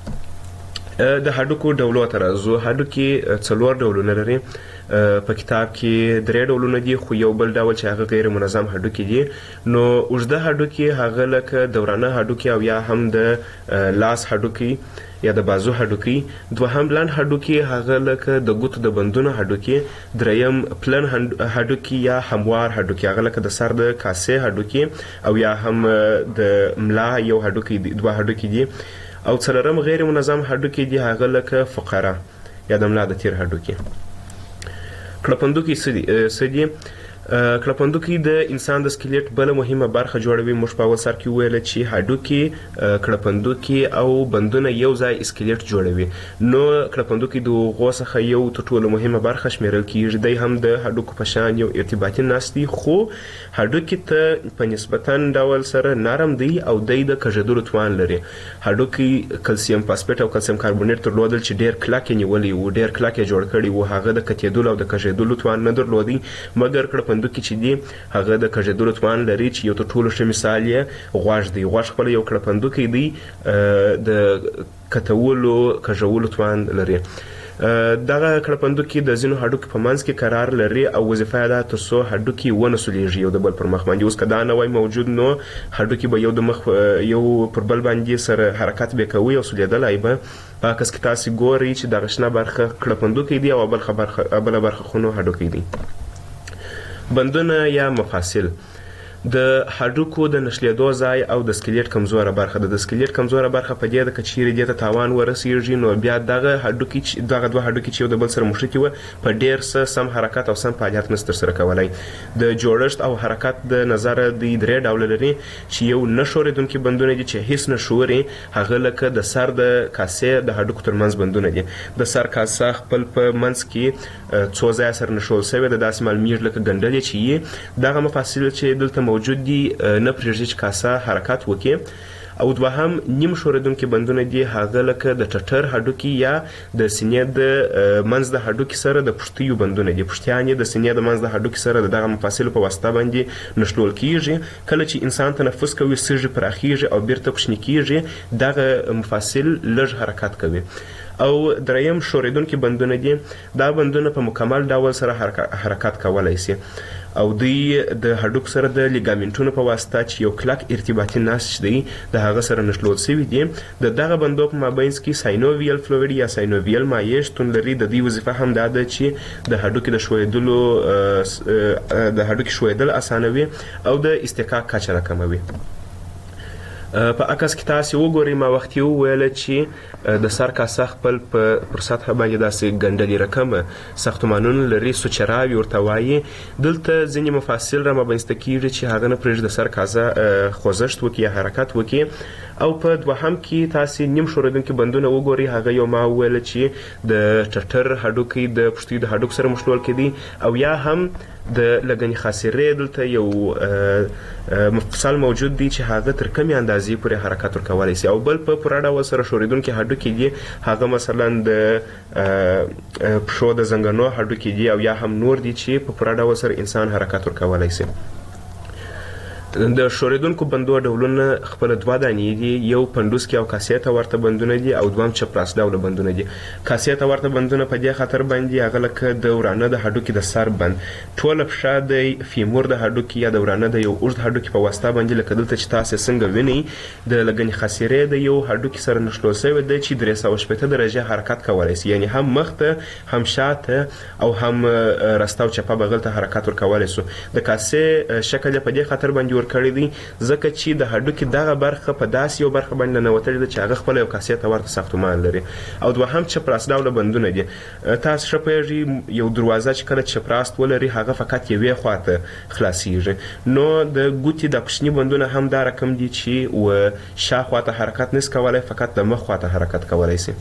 د هډوکو ډولو ته راځو. هډوکي 4 ډولونه لري. په کتاب کې 3 ډولونه دي، خو یو بل ډول چې هغه غیر منظم هډوکي دي. نو اوږده هډوکي هغه لکه دورانه هډوکي او یا هم د لاس هډوکي یا د بازو هډوکي. دوهم لنډ هډوکي هغه لکه د ګوتو د بندونو هډوکي. دریم پلن هډوکي یا هموار هډوکي هغه لکه د سر د کاسې هډوکي او یا هم د ملا یو هډوکي دي، 2 هډوکي دي. او څلورم غیر منظم هډوکي دي هغه لکه فقره یا د ملا د تیر هډوکي. کړپندوکي څه دي؟ کړپندوکي د انسان د سکلیټ بل مهمه برخه جوړوي. موږ په اول سر کې ویل چې هډوکي، کړپندوکي او بندونه یو ځای سکلیټ جوړوي. نو کړپندوکي د هغو څخه یو تر ټولو مهمه برخه شمیرل کیږي. دی هم د هډوکو په شان یو ارتباطي نسج دی، خو هډوکي ته په نسبتا ډول سره نرم دی او دی د کږېدلو توان لري. هډوکي کلسیم فاسفیټ او کلسیم کاربونیټ درلودل چې ډېر کلک یې نیولي وو، ډېر کلک یې جوړ کړي وو. هغه د کتېدلو او د کږېدلو توان نه درلودي، مګر کړپندوکي چې دی هغه د کږېدلو توان لري، چې یو تر ټولو ښه مثال یې غوږ دی. غوږ خپله یو کړپندوکی دی، د کتولو کږولو توان لري. دغه کړپندوکي د ځینو هډوکي په منځ کې قرار لري او وظیفه یې ده تر څو هډوکي ونه سولیږي یو د بل پر مخ باندې. اوس که دا نه وای موجود نو هډوکي به یو د مخ یو پر بل باندې سره حرکت به کوي او سولیدلی به. په عکس کې تاسې ګورئ چې دغه شنه برخه کړپندوکی دی او بله برخه خو نو هډوکی دی. بندونه یا مفاصل د هډوکو د نښلېدو ځای او د سکلیټ کمزوره برخه ده. د سکلیټ کمزوره برخه په دې ده که چیرې دې ته تاوان ورسېږي نو بیا دغه دوه هډوکي چې یو د بل سره مښتي وه په ډېر څه سم حرکت او سم فعالیت نشي ترسره کولی. د جوړښت او حرکت د نظره دوی 3 ډوله لري چې یو نه ښورېدونکي بندونه دي چې هیڅ نه ښوري، هغه لکه د سر د کاسې د هډوکو ترمنځ بندونه دي. د سر کاسه خپل په منځ کې څو ځایه سره نښول سوې ده، داسې معلومیږي لکه ګنډلې چې یي. دغه مفاصل چې دلته موجود دي نه پرېږدي چې کاسه حرکت وکړي. او دوهم نیم ښورېدونکي بندونه دي، هغه لکه د ټټر هډوکي یا د سینې د منځ د هډوکي سره د پښتیو بندونه دي. پښتیان یې د سینې د منځ د هډوکي سره د دغه مفاصلو په واسطه باندې نښلول کیږي. کله چې انسان تنفس کوي سږي پراخیږي او بیرته کوچني کیږي، دغه مفاصل لږ حرکت کوي. او دریم ښورېدونکي بندونه دي، دا بندونه په مکمل ډول سره حرکت کولی سي او دوی د هډوکو سره د لیګامنټونو په واسطه چې یو کلک ارتباطي نسج دی د هغه سره نښلول سوي دي. د دغه بندو په مابینځ کې ساینوویل فلویډ یا ساینوویل مایع شتون لري. د دوی وظیفه هم دا ده چې د هډوکي د ښویېدل اسانوي او د اصطکاک کچه راکموي. په عکس کې تاسې وګورئ، ما وختي وویله چې د سر کاسه خپل پر سطحه باندې داسې ګنډلې رقمه ساختمانونه لري، سوچراوي ورته وایي. دلته ځینې مفاصل را مابینځته کیږي چې هغه نه پرېږدي د سر کاسه خوځښت وکړي یا حرکت وکړي. او په دوهم کې تاسې نیم ښورېدونکي بندونه وګورئ، هغه یو ما وویله چې د ټټر هډوکي د پښتیو د هډوکو سره مښلول کېدي. او یا هم د لګنې خاصرې دلته یو مفصل موجود دی چې هغه تر کمې اندازې پورې حرکت ورکولی سي. او بل په پوره ډول سره ښورېدونکي هډوکي دي، هغه مثلا د پښو د زنګنو هډوکي دي او یا هم نور دي چې په پوره ډول سره انسان حرکت ورکولی سي. د ښورېدونکو بندو ډولونه خپله 2 دانې دي، یو پنډوسکي او کاسې ته ورته بندونه دي او دوهم چپراس ډوله بندونه دي. کاسې ته ورته بندونه په دې خاطر باندې هغه لکه د ورانه د هډوکي د سر بند، ټوله پښه د فیمور د هډوکي یا د ورانه د یو اوږد هډوکي په واسطه باندې لکه دلته چې تاسې څنګه وینئ د لګنې خاصرې د یو هډوکي سره نښلول سوی دی چې 360 درجې حرکت کولی سي، یعنې هم مخ ته هم شاته او هم رسته او چپه بغل ته حرکت ورکولی سو. د کاسې شکل یې په دې خاطر باندې ورکړی دی ځکه چې د هډوکي دغه برخه په داسې یو برخه باندې ننوتلې ده چې هغه خپله یو کاسې ته ورته ساختمان لري. او دوهم چپراس ډوله بندونه دي. تاسو ښه پوهېږئ یو دروازه چې کله چپراس ولري هغه فقط یوې خواته خلاصیږي، نو د ګوتې د کوچني بندونه هم دا رقم دي چې شاخوا ته حرکت نشي کولی، فقط د مخ خواته حرکت کولی سي.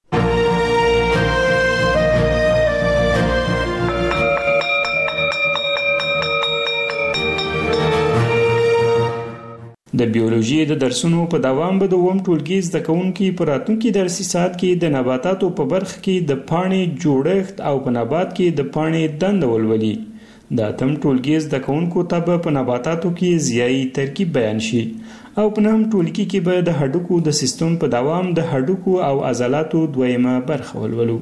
د بیولوژي د درسونو په دوام به دوم ټولګي زده کوونکي په راتلونکي درسي ساعت کې د نباتاتو په برخه کې د پاڼې جوړښت او په نبات کې د پاڼې دنده ولولي. د اتم ټولګي زده کوونکو ته به په نباتاتو کې ضیایي ترکیب بیان شي او په نهم ټولګي کې به د هډوکو د سیستم په دوام د هډوکو او عضلاتو دویمه برخه ولولو.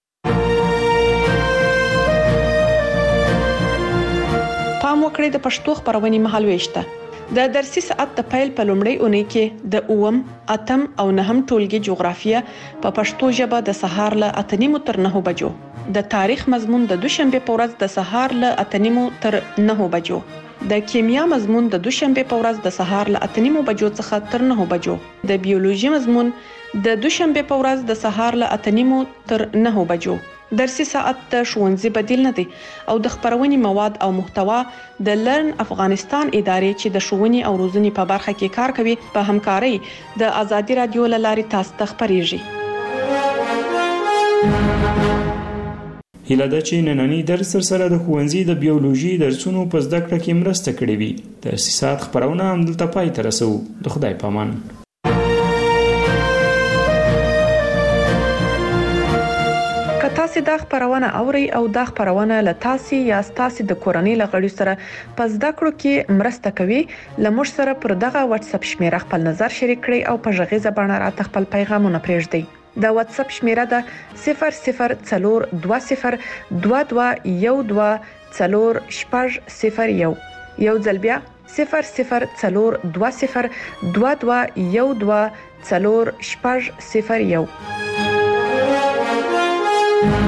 پام وکړئ د پښتو خبرونې مهالويشت د درسي ساعت د پیل په لومړۍ اونۍ کې د 8م، 8م او 9م ټولګي جغرافیه په پښتو ژبه د سهار له 8:30 تر 9 بجو، د تاریخ مضمون د دوشنبه په ورځ د سهار له 8:30 تر 9 بجو، د کیمیا مضمون د دوشنبه په ورځ د سهار له 8:30 بجو څخه تر 9 بجو، د بیولوژي مضمون د دوشنبه په ورځ د سهار له 8:30 تر 9 بجو، درسي ساعت د ښوونځي بدیل نه دی او د خبرونې مواد او محتوا د لرن افغانستان ادارې چې د ښوونې او روزنې په برخه کې کار کوي په همکارۍ د ازادي رادیو لارې تاسو ته خبريږي. هیله ده چې نننی درس سره د ښوونځي د بیولوژي درسونو په زده کړه کې مرسته کړې وي. درسي ساعت خبرونه هم دلته پای ته رسو. د خدای پامان. تاسو د خبرونه اوري او د خبرونه له تاسو یا تاسو د کورنۍ لغړی سره په زده کړو کې مرسته کوي. لمر سره پر دغه واتس اپ شمیره خپل نظر شریک کړئ او په ژغیزه باندې راته خپل پیغامونه پرېږدئ. د واتس اپ شمیره ده 004212124001 یو ځل بیا 004212124001